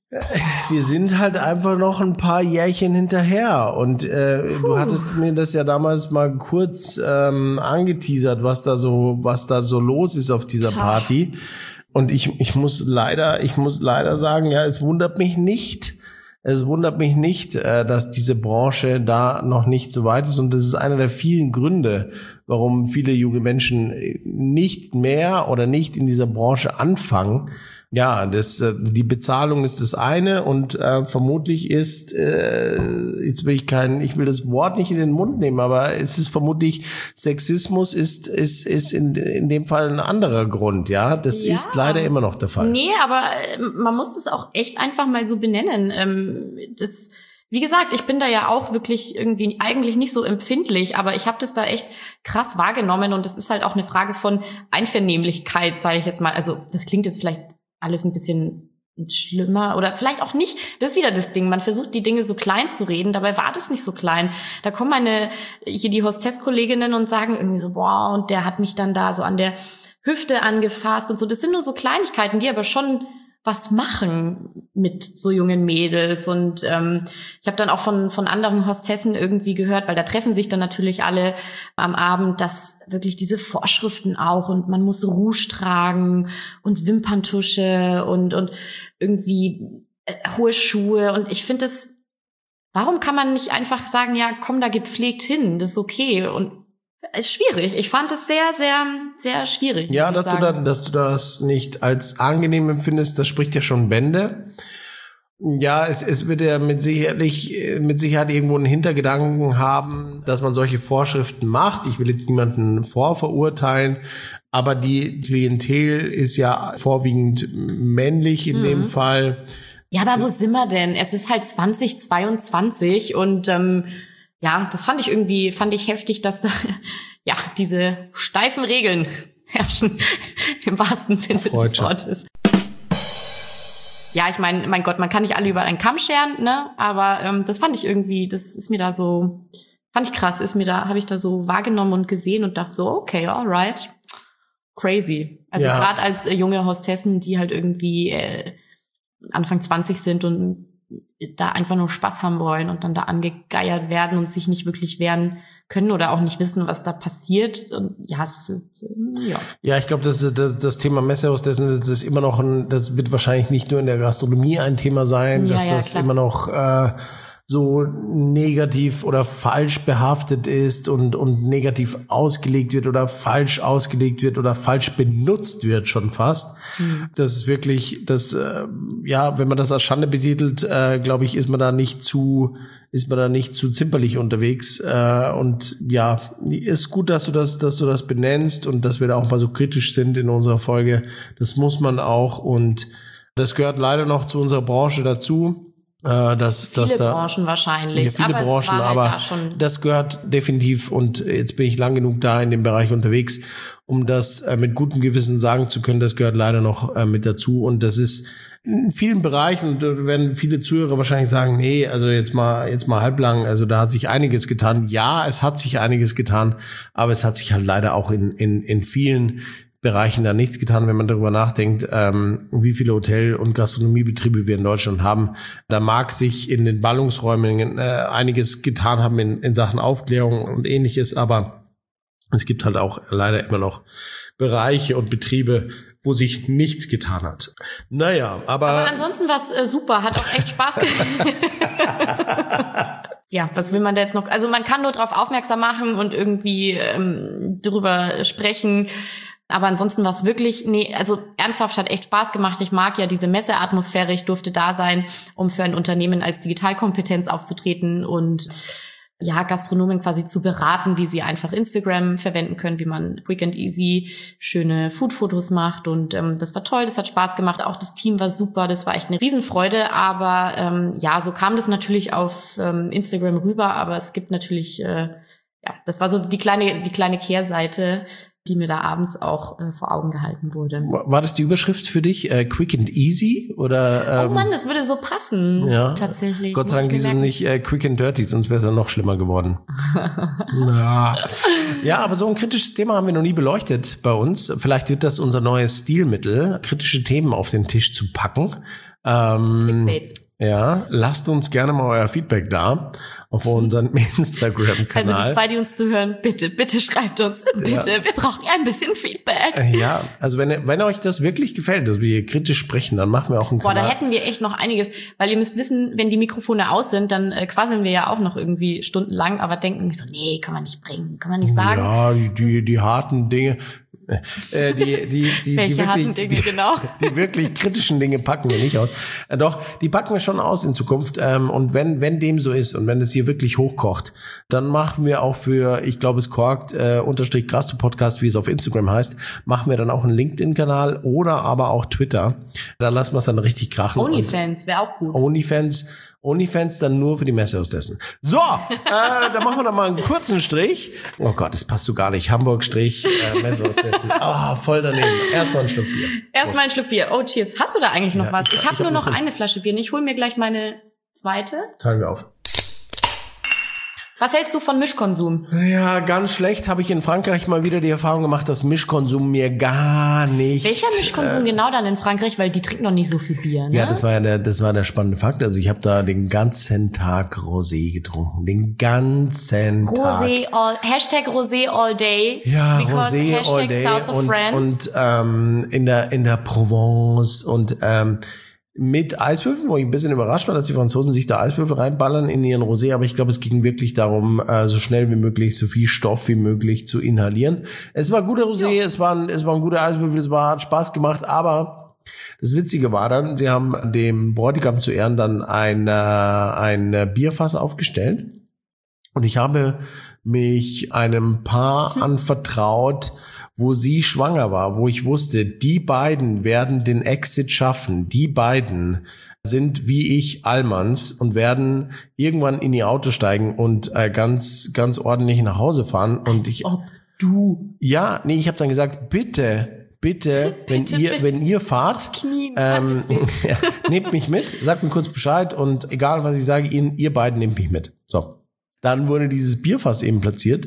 wir sind halt einfach noch ein paar Jährchen hinterher. Und äh, du hattest mir das ja damals mal kurz ähm, angeteasert, was da so, was da so los ist auf dieser Party. Und ich, ich muss leider, ich muss leider sagen, ja, es wundert mich nicht. Es wundert mich nicht, dass diese Branche da noch nicht so weit ist. Und das ist einer der vielen Gründe, warum viele junge Menschen nicht mehr oder nicht in dieser Branche anfangen. Ja, das, die Bezahlung ist das eine und äh, vermutlich ist, äh, jetzt will ich kein, ich will das Wort nicht in den Mund nehmen, aber es ist vermutlich, Sexismus ist ist ist in in dem Fall ein anderer Grund, ja. Das ja. ist leider immer noch der Fall. Nee, aber man muss das auch echt einfach mal so benennen. Ähm, das Wie gesagt, ich bin da ja auch wirklich irgendwie eigentlich nicht so empfindlich, aber ich habe das da echt krass wahrgenommen und es ist halt auch eine Frage von Einvernehmlichkeit, sage ich jetzt mal. Also das klingt jetzt vielleicht alles ein bisschen schlimmer oder vielleicht auch nicht. Das ist wieder das Ding. Man versucht, die Dinge so klein zu reden. Dabei war das nicht so klein. Da kommen meine, hier die Hostess-Kolleginnen und sagen irgendwie so, boah, und der hat mich dann da so an der Hüfte angefasst und so. Das sind nur so Kleinigkeiten, die aber schon was machen mit so jungen Mädels und ähm, ich habe dann auch von von anderen Hostessen irgendwie gehört, weil da treffen sich dann natürlich alle am Abend, dass wirklich diese Vorschriften auch und man muss Rouge tragen und Wimperntusche und und irgendwie äh, hohe Schuhe und ich finde das, warum kann man nicht einfach sagen, ja komm, da gepflegt hin, das ist okay und ist schwierig. Ich fand es sehr, sehr, sehr schwierig. Ja, dass du, da, dass du das nicht als angenehm empfindest, das spricht ja schon Bände. Ja, es, es wird ja mit sicherlich, mit Sicherheit irgendwo einen Hintergedanken haben, dass man solche Vorschriften macht. Ich will jetzt niemanden vorverurteilen, aber die Klientel ist ja vorwiegend männlich in mhm. dem Fall. Ja, aber wo sind wir denn? Es ist halt zwanzig zweiundzwanzig und ähm, ja, das fand ich irgendwie, fand ich heftig, dass da ja diese steifen Regeln herrschen, im wahrsten Sinne des Wortes. Ja, ich meine, mein Gott, man kann nicht alle über einen Kamm scheren, ne? Aber ähm, das fand ich irgendwie, das ist mir da so, fand ich krass, ist mir da, habe ich da so wahrgenommen und gesehen und dachte so, okay, alright. crazy. Also Ja. gerade als äh, junge Hostessen, die halt irgendwie äh, Anfang zwanzig sind und da einfach nur Spaß haben wollen und dann da angegeiert werden und sich nicht wirklich wehren können oder auch nicht wissen, was da passiert. Und ja, es ist, äh, ja. Ja, ich glaube, das, das, das Thema Messehostessen, das ist immer noch ein, das wird wahrscheinlich nicht nur in der Gastronomie ein Thema sein, Ja, dass ja, das klar. immer noch äh, so negativ oder falsch behaftet ist und, und negativ ausgelegt wird oder falsch ausgelegt wird oder falsch benutzt wird schon fast. Mhm. Das ist wirklich, das, äh, ja, wenn man das als Schande betitelt, äh, glaube ich, ist man da nicht zu, ist man da nicht zu zimperlich unterwegs. Äh, und ja, ist gut, dass du das, dass du das benennst und dass wir da auch mal so kritisch sind in unserer Folge. Das muss man auch und das gehört leider noch zu unserer Branche dazu. Äh, dass, viele dass da, Branchen wahrscheinlich. Ja, viele aber Branchen, es war halt aber da schon das gehört definitiv und jetzt bin ich lang genug da in dem Bereich unterwegs, um das äh, mit gutem Gewissen sagen zu können, das gehört leider noch äh, mit dazu und das ist in vielen Bereichen und da werden viele Zuhörer wahrscheinlich sagen, nee, also jetzt mal jetzt mal halblang, also da hat sich einiges getan. Ja, es hat sich einiges getan, aber es hat sich halt leider auch in in in vielen Bereichen da nichts getan, wenn man darüber nachdenkt, ähm, wie viele Hotel- und Gastronomiebetriebe wir in Deutschland haben. Da mag sich in den Ballungsräumen äh, einiges getan haben in, in Sachen Aufklärung und Ähnliches, aber es gibt halt auch leider immer noch Bereiche und Betriebe, wo sich nichts getan hat. Naja, aber... Aber ansonsten war es äh, super, hat auch echt Spaß gemacht. Ja, was will man da jetzt noch? Also man kann nur darauf aufmerksam machen und irgendwie ähm, drüber sprechen. Aber ansonsten war es wirklich, nee, also ernsthaft hat echt Spaß gemacht. Ich mag ja diese Messeatmosphäre. Ich durfte da sein, um für ein Unternehmen als Digitalkompetenz aufzutreten und ja, Gastronomen quasi zu beraten, wie sie einfach Instagram verwenden können, wie man quick and easy schöne Food-Fotos macht. Und ähm, das war toll, das hat Spaß gemacht. Auch das Team war super, das war echt eine Riesenfreude. Aber ähm, ja, so kam das natürlich auf ähm, Instagram rüber. Aber es gibt natürlich, äh, ja, das war so die kleine, die kleine Kehrseite, die mir da abends auch äh, vor Augen gehalten wurde. War das die Überschrift für dich? Äh, quick and easy? Oder, ähm, oh Mann, das würde so passen. Ja, tatsächlich. Gott sei Dank ist es nicht äh, quick and dirty, sonst wäre es ja noch schlimmer geworden. ja. ja, aber so ein kritisches Thema haben wir noch nie beleuchtet bei uns. Vielleicht wird das unser neues Stilmittel, kritische Themen auf den Tisch zu packen. Ähm, Clickbaits. Ja, lasst uns gerne mal euer Feedback da auf unseren Instagram-Kanal. Also die zwei, die uns zuhören, bitte, bitte schreibt uns, bitte, ja. Wir brauchen ein bisschen Feedback. Ja, also wenn, wenn euch das wirklich gefällt, dass wir hier kritisch sprechen, dann machen wir auch einen Boah, Kanal. da hätten wir echt noch einiges, weil ihr müsst wissen, wenn die Mikrofone aus sind, dann äh, quasseln wir ja auch noch irgendwie stundenlang, aber denken nicht so, nee, kann man nicht bringen, kann man nicht sagen. Ja, die, die, die harten Dinge. Äh, die, die, die, Welche die wirklich, harten Dinge, die, genau. Die wirklich kritischen Dinge packen wir nicht aus. Äh, doch, die packen wir schon aus in Zukunft. Ähm, und wenn, wenn dem so ist und wenn es hier wirklich hochkocht, dann machen wir auch für, ich glaube, es korkt, äh, unterstrich Grasto Podcast, wie es auf Instagram heißt, machen wir dann auch einen LinkedIn-Kanal oder aber auch Twitter. Da lassen wir es dann richtig krachen. OnlyFans wäre auch gut. OnlyFans. OnlyFans dann nur für die Messehostessen. So, äh, dann machen wir noch mal einen kurzen Strich. Oh Gott, das passt so gar nicht. Hamburg-Strich, äh, Messehostessen. Ah, oh, voll daneben. Erstmal ein Schluck Bier. Erstmal ein Schluck Bier. Oh, cheers. Hast du da eigentlich noch ja, was? Ich, ich habe hab nur noch eine eine Flasche Bier. Ich hole mir gleich meine zweite. Teilen wir auf. Was hältst du von Mischkonsum? Ja, ganz schlecht. Habe ich in Frankreich mal wieder die Erfahrung gemacht, dass Mischkonsum mir gar nicht... Welcher Mischkonsum äh, genau dann in Frankreich? Weil die trinken noch nicht so viel Bier, ne? Ja, das war ja der, das war der spannende Fakt. Also ich habe da den ganzen Tag Rosé getrunken. Den ganzen Rosé Tag. Rosé all... Hashtag Rosé all day. Ja, Rosé Hashtag all day. South of Und, France. und ähm, in der in der Provence und... ähm mit Eiswürfeln, wo ich ein bisschen überrascht war, dass die Franzosen sich da Eiswürfel reinballern in ihren Rosé, aber ich glaube, es ging wirklich darum, äh, so schnell wie möglich, so viel Stoff wie möglich zu inhalieren. Es war guter Rosé, ja. es war ein, es war ein guter Eiswürfel, es war, hat Spaß gemacht, aber das Witzige war dann, sie haben dem Bräutigam zu Ehren dann ein, äh, ein Bierfass aufgestellt und ich habe mich einem Paar anvertraut, wo sie schwanger war, wo ich wusste, die beiden werden den Exit schaffen. Die beiden sind wie ich Allmanns und werden irgendwann in ihr Auto steigen und äh, ganz ganz ordentlich nach Hause fahren. Und ich, ob du, ja, nee, ich habe dann gesagt, bitte, bitte, wenn bitte, ihr bitte. wenn ihr fahrt, Knien, ähm, ja, nehmt mich mit, sagt mir kurz Bescheid und egal was ich sage, ihr, ihr beiden nehmt mich mit. So, dann wurde dieses Bierfass eben platziert.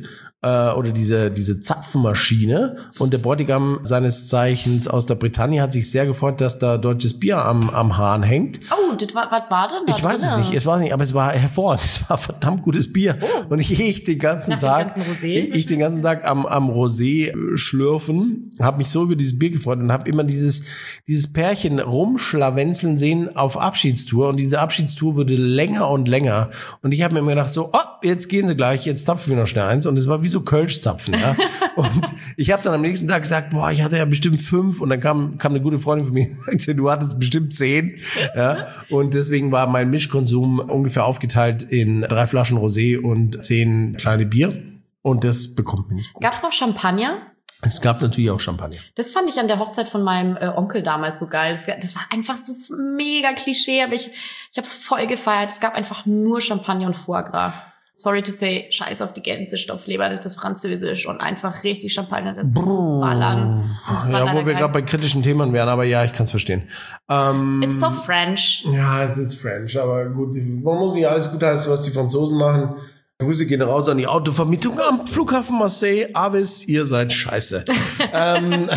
äh, oder diese diese Zapfenmaschine. Und der Bräutigam seines Zeichens aus der Bretagne hat sich sehr gefreut, dass da deutsches Bier am am Hahn hängt. Oh, das war, was war denn da Ich weiß drin? es nicht, ich weiß nicht, aber es war hervorragend. Es war verdammt gutes Bier. Oh. Und ich, ich den ganzen Nach Tag, dem ganzen Rosé? ich den ganzen Tag am am Rosé schlürfen, habe mich so über dieses Bier gefreut und habe immer dieses dieses Pärchen rumschlawenzeln sehen auf Abschiedstour. Und diese Abschiedstour wurde länger und länger. Und ich habe mir immer gedacht so, oh, jetzt gehen sie gleich, jetzt zapfen wir noch schnell eins. Und es war wie so Kölschzapfen. Ja? Und ich habe dann am nächsten Tag gesagt, boah, ich hatte ja bestimmt fünf. Und dann kam kam eine gute Freundin von mir und sagte, du hattest bestimmt zehn. Ja? Und deswegen war mein Mischkonsum ungefähr aufgeteilt in drei Flaschen Rosé und zehn kleine Bier. Und das bekommt mir nicht gut. Gab's noch Champagner? Es gab natürlich auch Champagner. Das fand ich an der Hochzeit von meinem äh, Onkel damals so geil. Das, das war einfach so mega Klischee, aber ich, ich habe es voll gefeiert. Es gab einfach nur Champagner und Foie Gras. Sorry to say, scheiß auf die Gänse, Stopfleber, das ist Französisch und einfach richtig Champagner dazu ballern. Ja, wo wir gerade bei kritischen Themen wären, aber ja, ich kann es verstehen. Ähm, It's so French. Ja, es ist French, aber gut, man muss nicht alles gut heißen, was die Franzosen machen. Grüße gehen raus an die Autovermietung am Flughafen Marseille. Avis, ihr seid scheiße. ähm,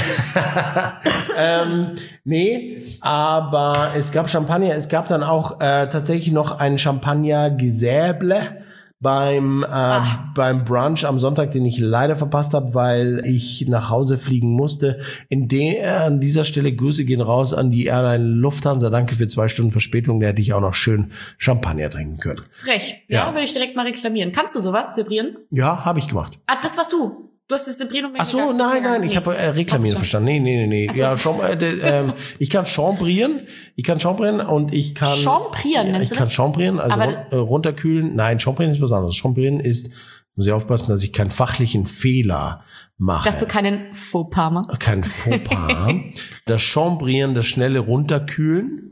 ähm, nee, aber es gab Champagner. Es gab dann auch äh, tatsächlich noch ein Champagner-Gesäble beim äh, beim Brunch am Sonntag, den ich leider verpasst habe, weil ich nach Hause fliegen musste. In der an dieser Stelle Grüße gehen raus an die Airline Lufthansa. Danke für zwei Stunden Verspätung. Da hätte ich auch noch schön Champagner trinken können. Frech. Ja, ja. Würde ich direkt mal reklamieren. Kannst du sowas, Sebrieren? Ja, habe ich gemacht. Ah, das warst du. Du hast das Sebrieren. Ach so, nein, nein, ich habe äh, reklamieren verstanden. Nee, nee, nee, nee. So. Ja, schon, äh, äh, ich kann chambrieren. Ich kann chambrieren und ich kann Chambrieren, ja, nennst ich du kann das? chambrieren, also Aber run, äh, runterkühlen. Nein, chambrieren ist was anderes. Chambrieren ist, muss ich aufpassen, dass ich keinen fachlichen Fehler mache. Dass du keinen Fauxpas machst. Kein Fauxpas. Das Chambrieren, das schnelle Runterkühlen.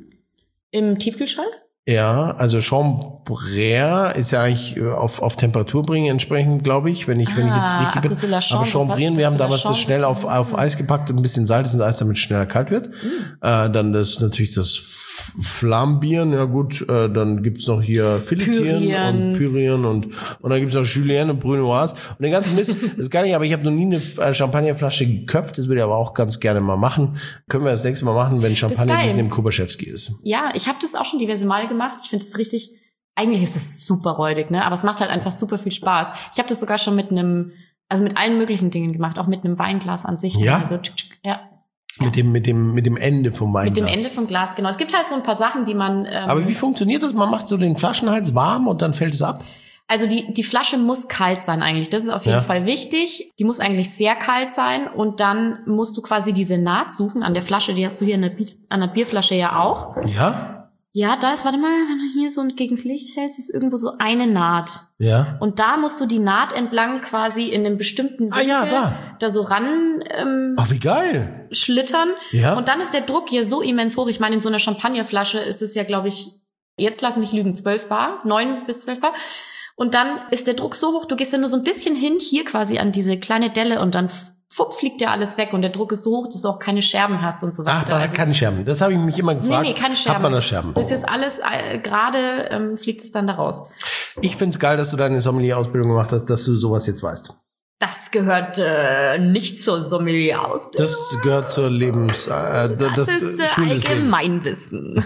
Im Tiefkühlschrank? Ja, also Chambrier ist ja eigentlich auf, auf Temperatur bringen entsprechend, glaube ich, wenn ich, ah, wenn ich jetzt richtig bin. Aber Chambrieren, wir haben damals das schnell auf, auf Eis gepackt und ein bisschen Salz ins Eis, damit es schneller kalt wird. Mhm. Äh, dann das natürlich das Flambieren, ja gut, äh, dann gibt's noch hier Filetieren Pürieren. und Pürieren und, und dann gibt's noch Julienne und Brunoise und den ganzen Mist, das kann ich, aber ich habe noch nie eine Champagnerflasche geköpft, das würde ich aber auch ganz gerne mal machen. Können wir das nächste Mal machen, wenn Champagner ein bisschen im Kubaschewski ist. Ja, ich habe das auch schon diverse Male gemacht. Ich finde es richtig, eigentlich ist es super räudig, ne? Aber es macht halt einfach super viel Spaß. Ich habe das sogar schon mit einem, also mit allen möglichen Dingen gemacht, auch mit einem Weinglas an sich. Ja? Also, ja. Mit dem, mit dem, mit dem Ende vom Weinglas. Mit dem Ende vom Glas, genau. Es gibt halt so ein paar Sachen, die man... Ähm, Aber wie funktioniert das? Man macht so den Flaschenhals warm und dann fällt es ab? Also die, die Flasche muss kalt sein eigentlich. Das ist auf jeden ja. Fall wichtig. Die muss eigentlich sehr kalt sein. Und dann musst du quasi diese Naht suchen an der Flasche. Die hast du hier an der, an der Bierflasche ja auch. Ja? Ja, da ist, warte mal, wenn du hier so gegens Licht hältst, ist irgendwo so eine Naht. Ja. Und da musst du die Naht entlang quasi in einem bestimmten Winkel ah, ja, da. da so ran ähm, Ach, wie geil. schlittern. Ja. Und dann ist der Druck hier so immens hoch. Ich meine, in so einer Champagnerflasche ist es ja, glaube ich, jetzt lass mich lügen, zwölf Bar, neun bis zwölf Bar. Und dann ist der Druck so hoch, du gehst ja nur so ein bisschen hin, hier quasi an diese kleine Delle und dann fupp, fliegt dir alles weg und der Druck ist so hoch, dass du auch keine Scherben hast und so weiter. Ach, man hat also, keine Scherben. Das habe ich mich immer gefragt. Nee, nee, keine Scherben. Hat man da Scherben? Das ist alles, äh, gerade ähm, fliegt es dann da raus. Ich find's geil, dass du deine Sommelier-Ausbildung gemacht hast, dass du sowas jetzt weißt. Das gehört äh, nicht zur Sommelier-Ausbildung. Das gehört zur Lebens... Äh, das, das ist äh, Allgemeinwissen.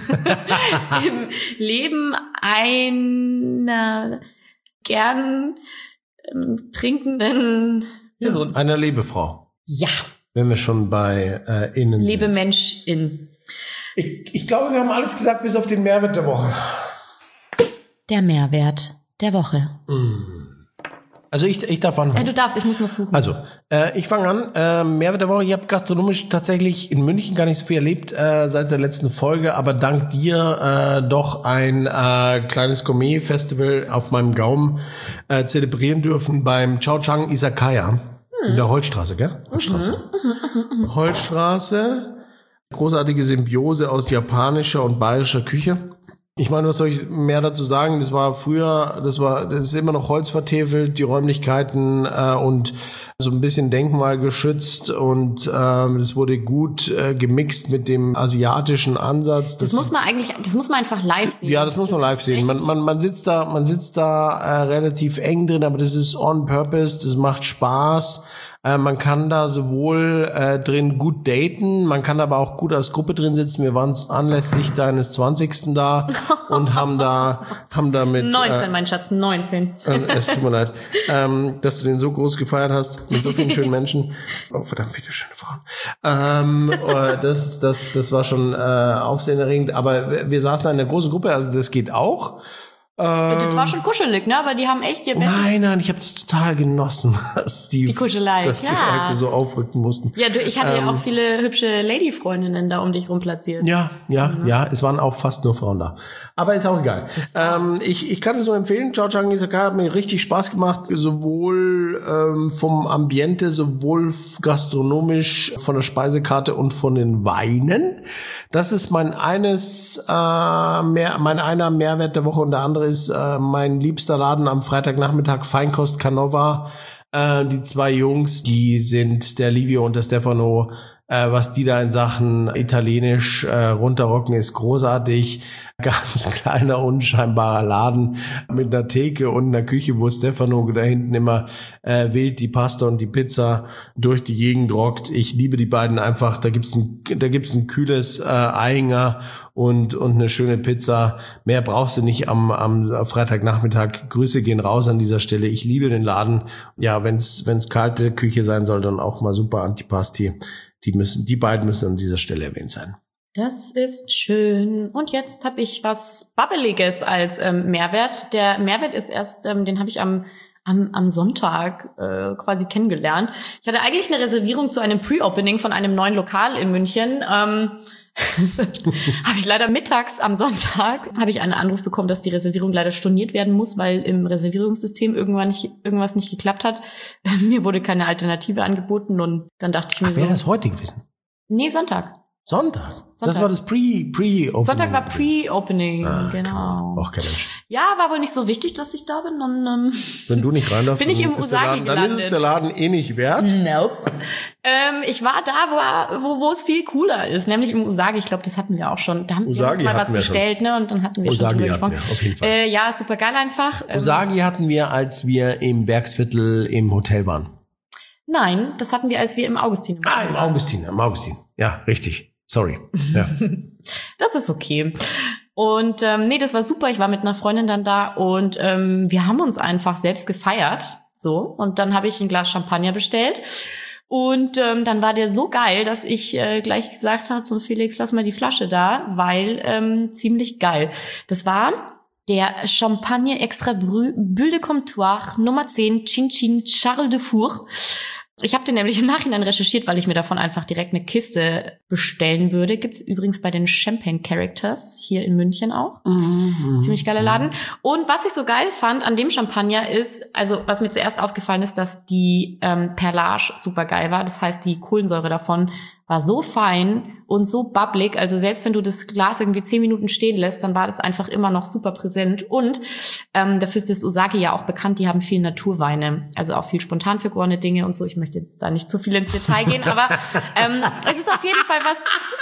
Im Leben einer gern ähm, trinkenden Person. Ja, einer Lebefrau. Ja. Wenn wir schon bei äh, innen Lebe sind. Menschin. Ich, ich glaube, wir haben alles gesagt, bis auf den Mehrwert der Woche. Der Mehrwert der Woche. Also ich, ich darf anfangen. Ja, du darfst, ich muss noch suchen. Also, äh, ich fange an. Äh, Mehrwert der Woche. Ich habe gastronomisch tatsächlich in München gar nicht so viel erlebt äh, seit der letzten Folge, aber dank dir äh, doch ein äh, kleines Gourmet-Festival auf meinem Gaumen äh, zelebrieren dürfen beim Chao Chang Izakaya. In der Holzstraße, gell? Holzstraße. Mhm. Holzstraße. Großartige Symbiose aus japanischer und bayerischer Küche. Ich meine, was soll ich mehr dazu sagen? Das war früher, das war, das ist immer noch Holz vertäfelt, die Räumlichkeiten äh, und so ein bisschen denkmalgeschützt und ähm, das wurde gut äh, gemixt mit dem asiatischen Ansatz. Das, das muss man eigentlich, das muss man einfach live sehen. Ja, das muss man das live sehen. Man, man, man sitzt da, man sitzt da äh, relativ eng drin, aber das ist on purpose, das macht Spaß. Äh, man kann da sowohl äh, drin gut daten, man kann aber auch gut als Gruppe drin sitzen. Wir waren anlässlich deines zwanzigsten da und haben da haben da mit neunzehn, äh, mein Schatz, neunzehn. Äh, es tut mir leid, ähm, dass du den so groß gefeiert hast mit so vielen schönen Menschen. Oh, verdammt viele schöne Frauen. Ähm, äh, das das das war schon äh, aufsehenerregend. Aber wir saßen da in einer großen Gruppe, also das geht auch. Ja, das war schon kuschelig, ne? Aber die haben echt ihr Bestes. Nein, nein, ich habe das total genossen, dass die, die Kuschelei, dass die ja. Leute so aufrücken mussten. Ja, du, ich hatte ähm, ja auch viele hübsche Lady-Freundinnen da um dich rum platziert. Ja, ja, mhm. ja, es waren auch fast nur Frauen da. Aber ist auch egal. Ähm, ich, ich kann es nur empfehlen. Chouchang Izakaya hat mir richtig Spaß gemacht, sowohl ähm, vom Ambiente, sowohl gastronomisch, von der Speisekarte und von den Weinen. Das ist mein eines, äh, mehr, mein einer Mehrwert der Woche und der andere ist äh, mein liebster Laden am Freitagnachmittag, Feinkost Canova. Äh, die zwei Jungs, die sind der Livio und der Stefano. Äh, was die da in Sachen Italienisch äh, runterrocken, ist großartig. Ganz kleiner, unscheinbarer Laden mit einer Theke und einer Küche, wo Stefano da hinten immer äh, wild die Pasta und die Pizza durch die Gegend rockt. Ich liebe die beiden einfach. Da gibt's ein, da gibt's ein kühles äh, Einger und und eine schöne Pizza. Mehr brauchst du nicht am am Freitagnachmittag. Grüße gehen raus an dieser Stelle. Ich liebe den Laden. Ja, wenn's wenn's kalte Küche sein soll, dann auch mal super Antipasti. Die müssen, die beiden müssen an dieser Stelle erwähnt sein. Das ist schön. Und jetzt habe ich was Babbeliges als ähm, Mehrwert. Der Mehrwert ist erst, ähm, den habe ich am am am Sonntag äh, quasi kennengelernt. Ich hatte eigentlich eine Reservierung zu einem Pre-Opening von einem neuen Lokal in München. Ähm, habe ich leider mittags am Sonntag habe ich einen Anruf bekommen, dass die Reservierung leider storniert werden muss, weil im Reservierungssystem irgendwann nicht, irgendwas nicht geklappt hat. Mir wurde keine Alternative angeboten und dann dachte ich mir Ach, so. wäre das heute gewesen? Nee, Sonntag. Sonntag? Sonntag. Das war das Pre, Pre-Opening. Sonntag war Pre-Opening, ah, genau. Auch kein Mensch. Ja, war wohl nicht so wichtig, dass ich da bin. Dann, ähm, Wenn du nicht rein darfst, bin ich im ist Usagi Laden, dann gelandet. ist es der Laden eh nicht wert. Nope. Ähm, ich war da, wo, wo, wo es viel cooler ist, nämlich im Usagi. Ich glaube, das hatten wir auch schon. Da haben wir uns mal was bestellt, schon. ne? Und dann hatten wir Usagi schon drüber hatten gesprochen. Wir, auf jeden Fall. Äh, ja, super geil einfach. Usagi ähm, hatten wir, als wir im Werksviertel im Hotel waren. Nein, das hatten wir, als wir im Augustin im Ah, im Augustin, im Augustin. Ja, richtig. Sorry. Ja. Das ist okay. Und ähm, nee, das war super. Ich war mit einer Freundin dann da und ähm, wir haben uns einfach selbst gefeiert. So. Und dann habe ich ein Glas Champagner bestellt. Und ähm, dann war der so geil, dass ich äh, gleich gesagt habe zum Felix, lass mal die Flasche da, weil ähm, ziemlich geil. Das war der Champagner Extra Brut Bulle de Comptoir Nummer zehn Chin Chin Charles de Four. Ich habe den nämlich im Nachhinein recherchiert, weil ich mir davon einfach direkt eine Kiste bestellen würde. Gibt's übrigens bei den Champagne Characters hier in München auch. Mhm. Ziemlich geiler Laden. Und was ich so geil fand an dem Champagner ist, also was mir zuerst aufgefallen ist, dass die ähm, Perlage super geil war. Das heißt, die Kohlensäure davon war so fein und so bubblig. Also selbst wenn du das Glas irgendwie zehn Minuten stehen lässt, dann war das einfach immer noch super präsent. Und ähm, dafür ist das Usagi ja auch bekannt, die haben viel Naturweine. Also auch viel spontan vergorene Dinge und so. Ich möchte jetzt da nicht zu viel ins Detail gehen, aber ähm, es ist auf jeden Fall was...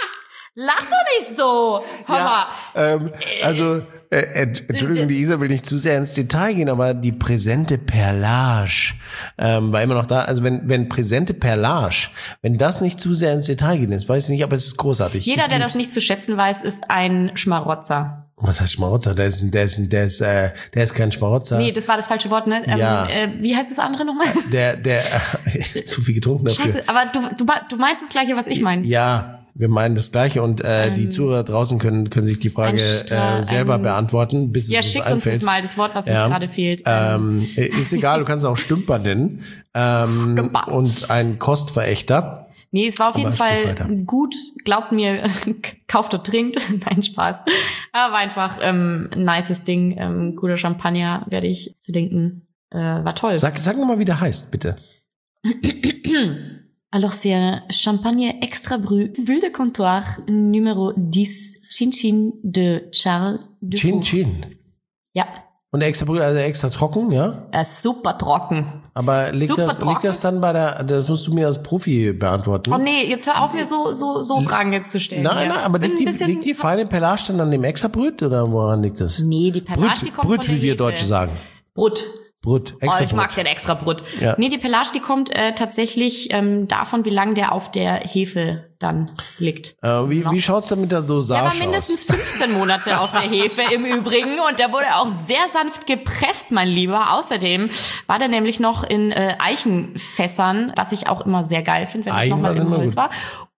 Lach doch nicht so, hör mal. Ja, ähm, also, äh, Entschuldigung, die Isa will nicht zu sehr ins Detail gehen, aber die präsente Perlage ähm, war immer noch da. Also wenn wenn präsente Perlage, wenn das nicht zu sehr ins Detail geht, jetzt weiß ich nicht, aber es ist großartig. Jeder, ich der das nicht zu schätzen weiß, ist ein Schmarotzer. Was heißt Schmarotzer? Der ist, der ist, der ist, äh, der ist kein Schmarotzer. Nee, das war das falsche Wort, ne? Ähm, ja. äh, wie heißt das andere nochmal? Der, der, äh, zu viel getrunken dafür. Scheiße, aber du, du, du meinst das Gleiche, was ich meine. Ja. Wir meinen das Gleiche und äh, ähm, die Zuhörer draußen können können sich die Frage äh, selber ein, beantworten, bis ja, es uns schickt einfällt. uns das mal, das Wort, was ja, uns gerade fehlt. Ähm, ist egal, du kannst es auch Stümper nennen. Ähm, Stümper. Und ein Kostverächter. Nee, es war auf Aber jeden Fall gut. Glaubt mir, kauft und trinkt. Nein, Spaß. Aber war einfach ähm, ein nices Ding. Ähm, guter Champagner werde ich verlinken. Äh, war toll. Sag, sag nochmal, wie der heißt, bitte. Alors c'est un Champagne Extra Brut, Bulle de Comptoir Numéro dix, Chin Chin de Charles Dufour. Chin Chin. Ja. Und extra Brühe, also extra trocken, ja? Ja, super trocken. Aber liegt Super das, trocken. liegt das dann bei der, das musst du mir als Profi beantworten. Oh nee, jetzt hör auf, mir so, so, so Fragen jetzt zu stellen. Nein, ja. nein, aber Bin liegt die, ein bisschen- liegt die feine Pelage dann an dem extra Brüt oder woran liegt das? Nee, die Pelage, die Brüt, kommt Brüt, von der wie wir Hefe. Deutsche sagen. Brut. Brüt, Oh, extra ich mag Brüt. den extra Brut. Ja. Nee, die Pelage, die kommt äh, tatsächlich ähm, davon, wie lange der auf der Hefe dann liegt. Äh, wie, wie schaut's denn mit der Der Dosage war mindestens aus? fünfzehn Monate auf der Hefe im Übrigen und der wurde auch sehr sanft gepresst, mein Lieber. Außerdem war der nämlich noch in äh, Eichenfässern, was ich auch immer sehr geil finde, wenn es Eichen nochmal war im immer Holz gut. war.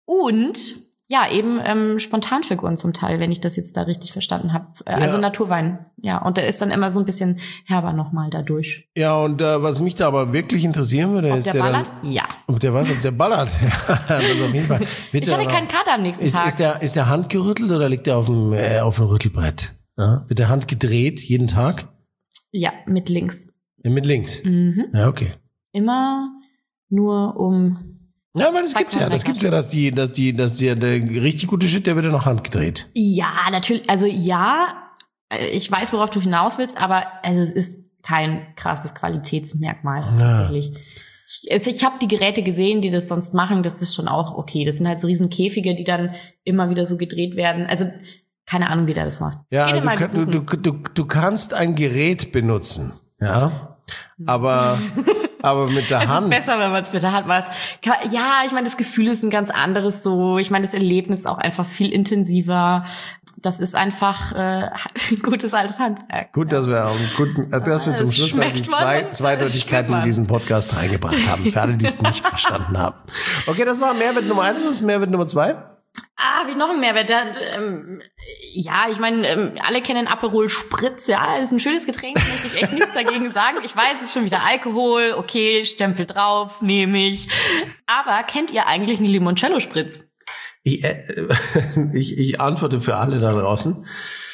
Und ja, eben ähm, Spontanfiguren zum Teil, wenn ich das jetzt da richtig verstanden habe. Äh, Also Ja. Naturwein. Ja, und der ist dann immer so ein bisschen herber nochmal dadurch. Ja, und äh, was mich da aber wirklich interessieren würde, Ob ist der der ballert? dann, Ja. ob der was, ob der ballert. das auf jeden Fall. Wird Ich der hatte dann keinen auch- Kater am nächsten ist, Tag. ist der, ist der handgerüttelt oder liegt der auf dem, äh, auf dem Rüttelbrett? Ja? Wird der Hand gedreht jeden Tag? Ja, mit links. Ja, mit links. Mhm. Ja, okay. Immer nur um... Ja, weil das Zwei gibt's ja. Das Kornlecker. gibt's ja, dass die, dass die, dass der, der richtig gute Shit, der wird ja noch handgedreht. Ja, natürlich. Also ja, ich weiß, worauf du hinaus willst, aber also es ist kein krasses Qualitätsmerkmal tatsächlich. Ich, also ich habe die Geräte gesehen, die das sonst machen. Das ist schon auch okay. Das sind halt so riesen Käfige, die dann immer wieder so gedreht werden. Also keine Ahnung, wie der das macht. Ja, ich geh den du, mal kann- du, besuchen. du, du, du kannst ein Gerät benutzen. Ja. Aber, aber mit der Es Hand. ist besser, wenn man es mit der Hand macht. Ka- Ja, ich meine, das Gefühl ist ein ganz anderes so. Ich meine, das Erlebnis ist auch einfach viel intensiver. Das ist einfach äh, gutes altes Handwerk. Gut, dass wir, gut, dass wir zum Es Schluss noch die schmeckt man zwei, und es Zweideutigkeiten schmeckt in man. diesen Podcast reingebracht haben. Für alle, die es nicht verstanden haben. Okay, das war Mehrwert Nummer eins. Was ist Mehrwert Nummer zwei? Ah, wie noch ein Mehrwert. Da, ähm, ja, ich meine, ähm, alle kennen Aperol Spritz. Ja, ist ein schönes Getränk, muss ich echt nichts dagegen sagen. Ich weiß, es ist schon wieder Alkohol. Okay, Stempel drauf, nehme ich. Aber kennt ihr eigentlich einen Limoncello Spritz? Ich, äh, ich, ich antworte für alle da draußen.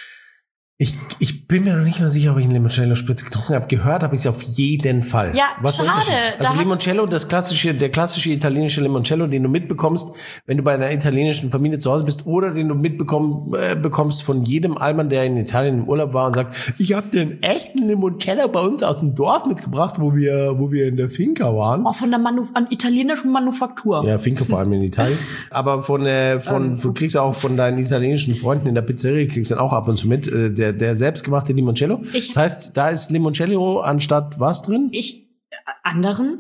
Ich, ich bin mir noch nicht mal sicher, ob ich einen Limoncello Spritz getrunken habe. Gehört habe ich es auf jeden Fall. Ja, Was ist der schade. Unterschied? Da Also hast- Limoncello, das klassische, der klassische italienische Limoncello, den du mitbekommst, wenn du bei einer italienischen Familie zu Hause bist, oder den du mitbekommst äh, bekommst von jedem Allmann, der in Italien im Urlaub war und sagt, ich habe den echten Limoncello bei uns aus dem Dorf mitgebracht, wo wir, wo wir in der Finca waren. Oh, von der Manu an italienischen Manufaktur. Ja, Finca vor allem in Italien. Aber von, äh, von, Ähm, du kriegst auch von deinen italienischen Freunden in der Pizzeria, kriegst dann auch ab und zu mit, äh, der, der selbstgemachte Limoncello. Ich- das heißt, da ist Limoncello anstatt was drin? Ich äh, anderen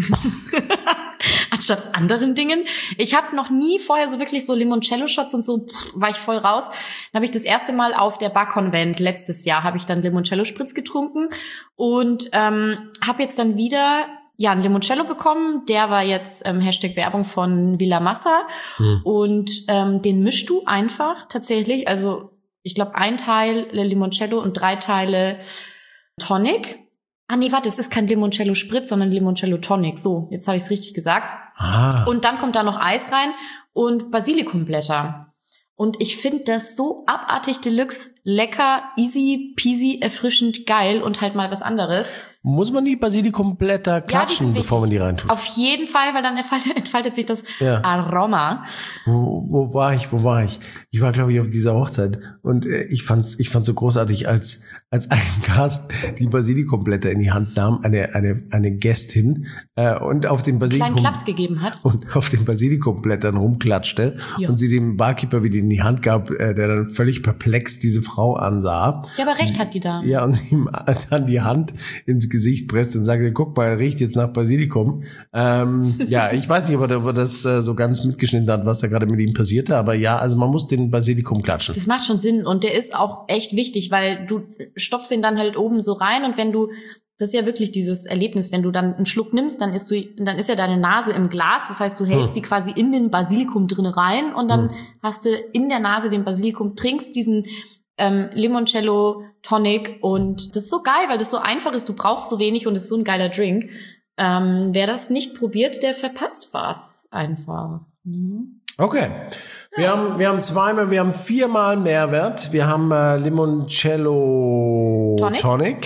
anstatt anderen Dingen. Ich habe noch nie vorher so wirklich so Limoncello-Shots und so, pff, war ich voll raus. Dann habe ich das erste Mal auf der Bar-Convent letztes Jahr habe ich dann Limoncello-Spritz getrunken und ähm, habe jetzt dann wieder ja einen Limoncello bekommen. Der war jetzt ähm, Hashtag Werbung von Villa Massa und ähm, den mischst du einfach tatsächlich. Also ich glaube ein Teil Limoncello und drei Teile Tonic. Ah nee, warte, es ist kein Limoncello Spritz, sondern Limoncello Tonic. So, jetzt habe ich es richtig gesagt. Ah. Und dann kommt da noch Eis rein und Basilikumblätter. Und ich finde das so abartig deluxe, lecker, easy peasy, erfrischend, geil und halt mal was anderes. Muss man die Basilikumblätter die klatschen, sind bevor man die reintut? Auf jeden Fall, weil dann entfaltet, entfaltet sich das Ja. Aroma. Wo, wo war ich? Wo war ich? Ich war, glaube ich, auf dieser Hochzeit und äh, ich fand's, ich fand's so großartig, als als ein Gast die Basilikumblätter in die Hand nahm, eine eine eine Gästin äh, und auf den Kleinen Basilikum Klaps gegeben hat. und auf den Basilikumblättern rumklatschte Ja. und sie dem Barkeeper wieder in die Hand gab, äh, der dann völlig perplex diese Frau ansah. Ja, aber recht hat die da. Ja, und ihm dann die Hand ins Gesicht presst und sagte, guck mal, riecht jetzt nach Basilikum. Ähm, ja, ich weiß nicht, ob er, ob er das äh, so ganz mitgeschnitten hat, was da gerade mit ihm passierte, aber ja, also man muss den Basilikum klatschen. Das macht schon Sinn und der ist auch echt wichtig, weil du stopfst den dann halt oben so rein und wenn du, das ist ja wirklich dieses Erlebnis, wenn du dann einen Schluck nimmst, dann ist du, dann ist ja deine Nase im Glas, das heißt, du hältst Hm. die quasi in den Basilikum drin rein und dann Hm. hast du in der Nase den Basilikum, trinkst diesen ähm, Limoncello Tonic und das ist so geil, weil das so einfach ist, du brauchst so wenig und es ist so ein geiler Drink. Ähm, wer das nicht probiert, der verpasst was einfach. Mhm. Okay. Wir haben, wir haben zweimal, wir haben viermal Mehrwert. Wir haben äh, Limoncello Tonic. Tonic.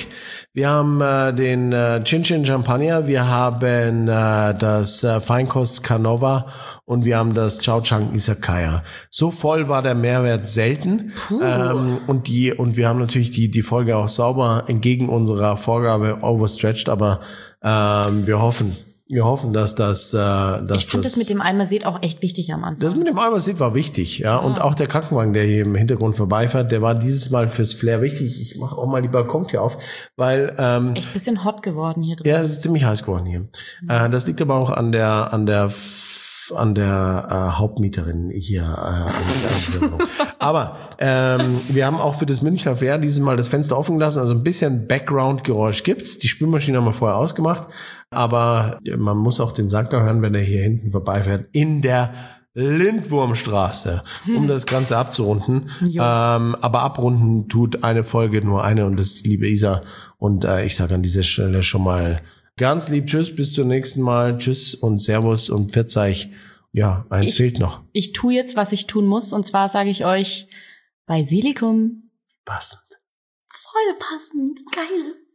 Wir haben äh, den äh, Chin Chin Champagner, wir haben äh, das äh, Feinkost Canova und wir haben das Chao Chang Izakaya. So voll war der Mehrwert selten. Ähm, und die und wir haben natürlich die die Folge auch sauber entgegen unserer Vorgabe overstretched, aber ähm, wir hoffen, wir hoffen, dass das, äh, dass ich fand das, das mit dem Almased auch echt wichtig am Anfang. Das mit dem Almased war wichtig, ja. Und auch der Krankenwagen, der hier im Hintergrund vorbeifährt, der war dieses Mal fürs Flair wichtig. Ich mache auch mal die Balkontür auf, weil ähm, echt ein bisschen hot geworden hier drin. Ja, es ist ziemlich heiß geworden hier. Mhm. Äh, das liegt aber auch an der an der an der äh, Hauptmieterin hier äh, an dieser Wohnung. Aber ähm, wir haben auch für das Münchner Flair dieses Mal das Fenster offen gelassen, also ein bisschen Background-Geräusch gibt's. Die Spülmaschine haben wir vorher ausgemacht, aber man muss auch den Sanker hören, wenn er hier hinten vorbeifährt, in der Lindwurmstraße, um hm. das Ganze abzurunden. Ähm, aber abrunden tut eine Folge nur eine und das ist die liebe Isa. Und äh, ich sage an dieser Stelle schon mal ganz lieb Tschüss, bis zum nächsten Mal. Tschüss und Servus und Verzeih. Ja, eins ich, fehlt noch. Ich tue jetzt, was ich tun muss. Und zwar sage ich euch Basilikum. Passend. Voll passend. Geil.